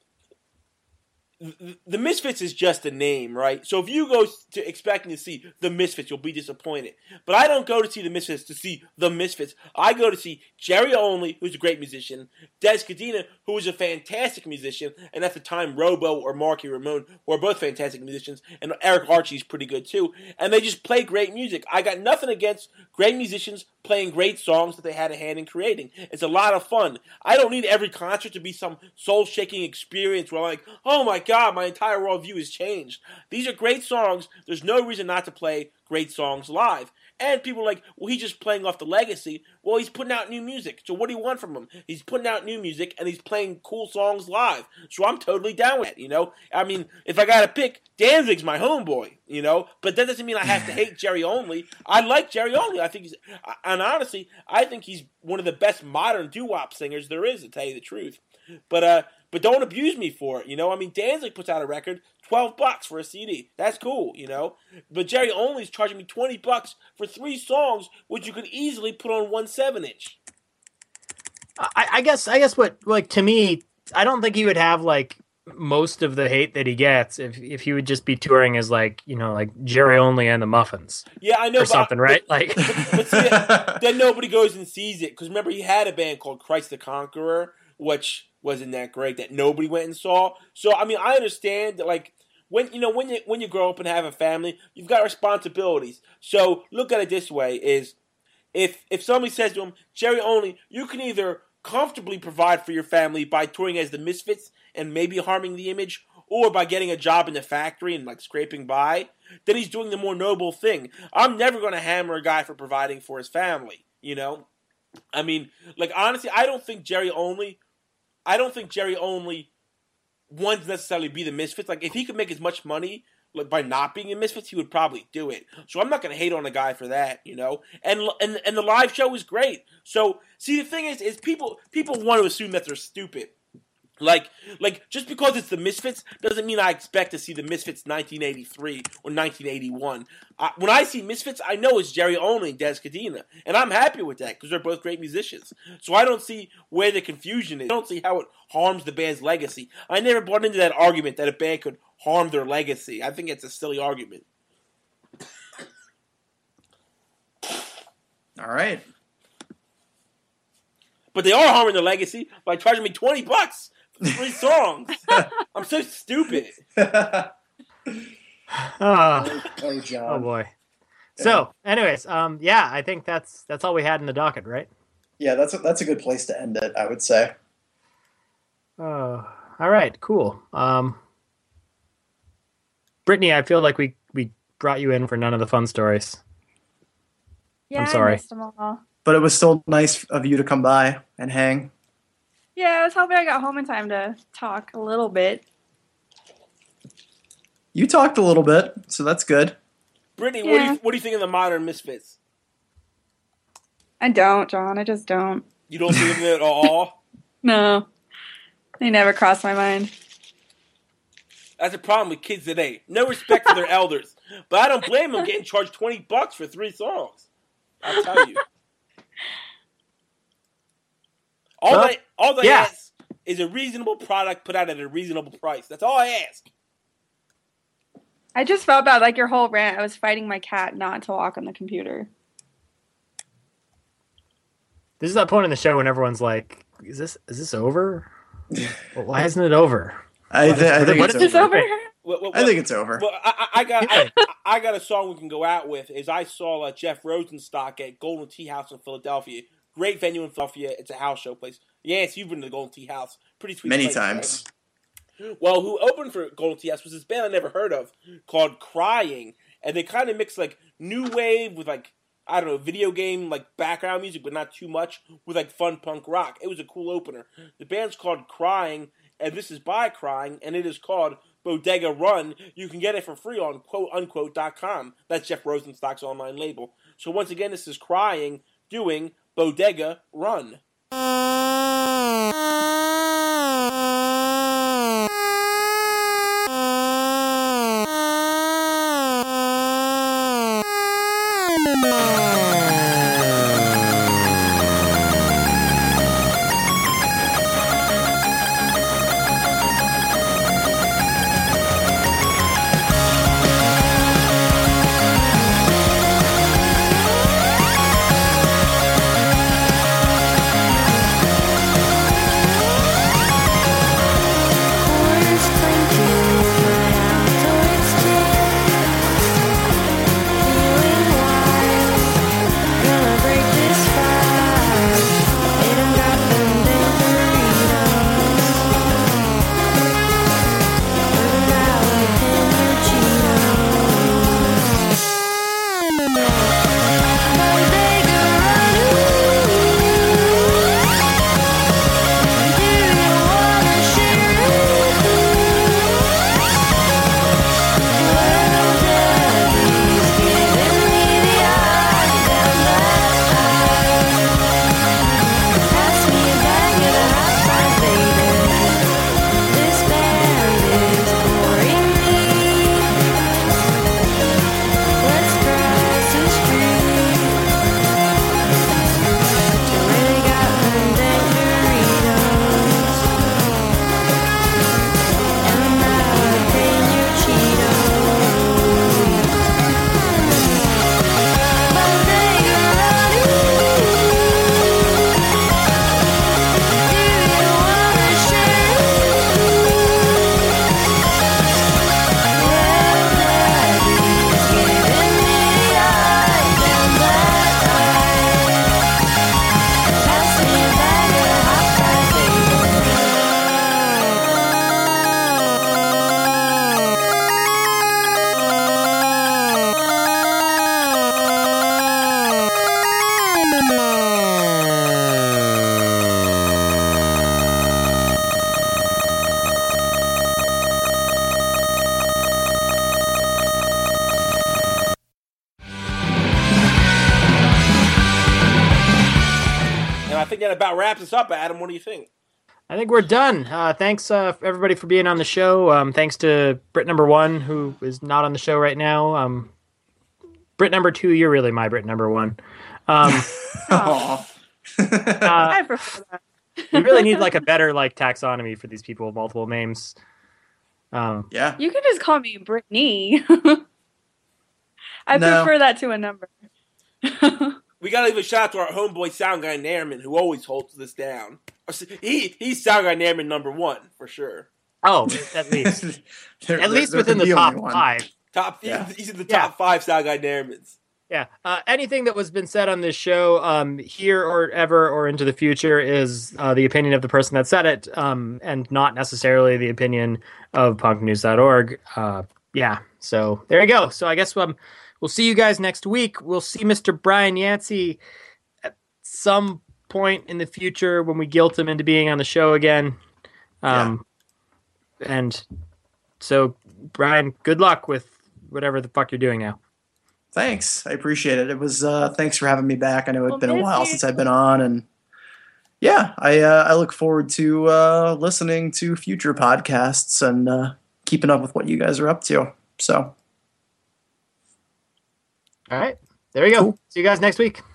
[SPEAKER 2] the Misfits is just a name, right? So if you go to expecting to see the Misfits, you'll be disappointed. But I don't go to see the Misfits to see the Misfits. I go to see Jerry Only, who's a great musician, Des Cadena, who was a fantastic musician, and at the time Robo or Marky Ramone were both fantastic musicians, and Eric Archie's pretty good too. And they just play great music. I got nothing against great musicians playing great songs that they had a hand in creating. It's a lot of fun. I don't need every concert to be some soul-shaking experience where I'm like, oh my God, my entire worldview has changed. These are great songs. There's no reason not to play great songs live. And people are like, well, he's just playing off the legacy. Well, he's putting out new music. So what do you want from him? He's putting out new music, and he's playing cool songs live. So I'm totally down with it, I mean, if I got to pick, Danzig's my homeboy, But that doesn't mean I have to hate Jerry Only. I like Jerry Only. And honestly, I think he's one of the best modern doo-wop singers there is, to tell you the truth. But don't abuse me for it, I mean, Danzig puts out a record, $12 for a CD. That's cool, But Jerry Only's charging me $20 for 3 songs, which you could easily put on 1 7-inch.
[SPEAKER 1] I guess what, like, to me, I don't think he would have like most of the hate that he gets if he would just be touring as like Jerry Only and the Muffins.
[SPEAKER 2] Yeah, I know.
[SPEAKER 1] Or something, right? Like,
[SPEAKER 2] but see, then nobody goes and sees it because remember he had a band called Christ the Conqueror, which wasn't that great that nobody went and saw. So I mean, I understand that like when you grow up and have a family, you've got responsibilities. So look at it this way: is if somebody says to him, Jerry Only, you can either comfortably provide for your family by touring as the Misfits and maybe harming the image, or by getting a job in the factory and like scraping by, then he's doing the more noble thing. I'm never going to hammer a guy for providing for his family, you know? I mean, like, honestly, I don't think Jerry Only wants to necessarily be the Misfits. Like, if he could make as much money like by not being in Misfits, he would probably do it. So I'm not going to hate on a guy for that, you know? And the live show was great. So, see, the thing is people want to assume that they're stupid. Like just because it's the Misfits doesn't mean I expect to see the Misfits 1983 or 1981. When I see Misfits, I know it's Jerry Only and Des Cadena, and I'm happy with that because they're both great musicians. So I don't see where the confusion is. I don't see how it harms the band's legacy. I never bought into that argument that a band could harm their legacy. I think it's a silly argument.
[SPEAKER 3] All right.
[SPEAKER 2] But they are harming their legacy by charging me $20 for 3 songs. I'm so stupid.
[SPEAKER 1] Oh,
[SPEAKER 3] Oh, John.
[SPEAKER 1] oh boy. So, anyways, yeah, I think that's all we had in the docket, right?
[SPEAKER 3] Yeah, that's a good place to end it, I would say.
[SPEAKER 1] Oh, all right, cool. Brittany, I feel like we brought you in for none of the fun stories.
[SPEAKER 7] Yeah,
[SPEAKER 1] I'm sorry.
[SPEAKER 7] I missed them all.
[SPEAKER 3] But it was still nice of you to come by and hang.
[SPEAKER 7] Yeah, I was hoping I got home in time to talk a little bit.
[SPEAKER 3] You talked a little bit, so that's good.
[SPEAKER 2] Brittany,
[SPEAKER 7] Yeah.
[SPEAKER 2] what do you think of the modern Misfits?
[SPEAKER 7] I don't, John. I just don't.
[SPEAKER 2] You don't think of it at all?
[SPEAKER 7] No. They never crossed my mind.
[SPEAKER 2] That's the problem with kids today. No respect for their elders. But I don't blame them getting charged $20 for 3 songs. I'll tell you. All I
[SPEAKER 1] yeah.
[SPEAKER 2] ask is a reasonable product put out at a reasonable price. That's all I ask.
[SPEAKER 7] I just felt bad, like your whole rant. I was fighting my cat not to walk on the computer.
[SPEAKER 1] This is that point in the show when everyone's like, "Is this over? Well, why isn't it over?"
[SPEAKER 3] I think
[SPEAKER 1] what
[SPEAKER 3] it's
[SPEAKER 1] is
[SPEAKER 7] Is this
[SPEAKER 3] over.
[SPEAKER 7] over?
[SPEAKER 3] I think it's over.
[SPEAKER 2] Well, I got a song we can go out with. Is I saw Jeff Rosenstock at Golden Tea House in Philadelphia. Great venue in Philadelphia. It's a house show place. Yes, you've been to the Golden Tea House. Pretty sweet.
[SPEAKER 3] Many
[SPEAKER 2] place,
[SPEAKER 3] times.
[SPEAKER 2] Right? Well, who opened for Golden Tea House was this band I never heard of called Crying, and they kind of mix like new wave with like, I don't know, video game like background music, but not too much, with like fun punk rock. It was a cool opener. The band's called Crying, and this is by Crying, and it is called Bodega Run. You can get it for free on quoteunquote.com. That's Jeff Rosenstock's online label. So once again, this is Crying doing Bodega Run.
[SPEAKER 8] Feeling wild.
[SPEAKER 2] I think that about wraps us up, Adam. What do you think?
[SPEAKER 1] I think we're done. Thanks everybody for being on the show. Thanks to Brit number 1, who is not on the show right now. Brit number 2, you're really my Brit number 1.
[SPEAKER 3] Aw.
[SPEAKER 7] I prefer that.
[SPEAKER 1] We really need like a better like taxonomy for these people with multiple names.
[SPEAKER 3] Yeah.
[SPEAKER 7] You can just call me Brittany. I
[SPEAKER 3] No.
[SPEAKER 7] prefer that to a number.
[SPEAKER 2] We gotta give a shout out to our homeboy sound guy Nairman, who always holds this down. He's sound guy Nairman number 1 for sure.
[SPEAKER 1] Oh, at least
[SPEAKER 3] They're-
[SPEAKER 1] at least
[SPEAKER 3] they're
[SPEAKER 1] within the
[SPEAKER 3] only
[SPEAKER 1] top
[SPEAKER 3] one.
[SPEAKER 1] 5.
[SPEAKER 3] Yeah.
[SPEAKER 2] He's in the top 5 sound guy Nairmans.
[SPEAKER 1] Yeah. Anything that was been said on this show, here or ever or into the future, is the opinion of the person that said it, and not necessarily the opinion of punknews.org. Yeah. So there you go. So I guess we'll see you guys next week. We'll see Mr. Brian Yancey at some point in the future when we guilt him into being on the show again. And so, Brian, good luck with whatever the fuck you're doing now.
[SPEAKER 3] Thanks. I appreciate it. It was thanks for having me back. I know it's
[SPEAKER 7] We'll
[SPEAKER 3] been a
[SPEAKER 7] miss
[SPEAKER 3] while
[SPEAKER 7] you.
[SPEAKER 3] since I've been on, and yeah, I look forward to listening to future podcasts and keeping up with what you guys are up to. So
[SPEAKER 1] All right. There you go.
[SPEAKER 3] Cool.
[SPEAKER 1] See you guys next week.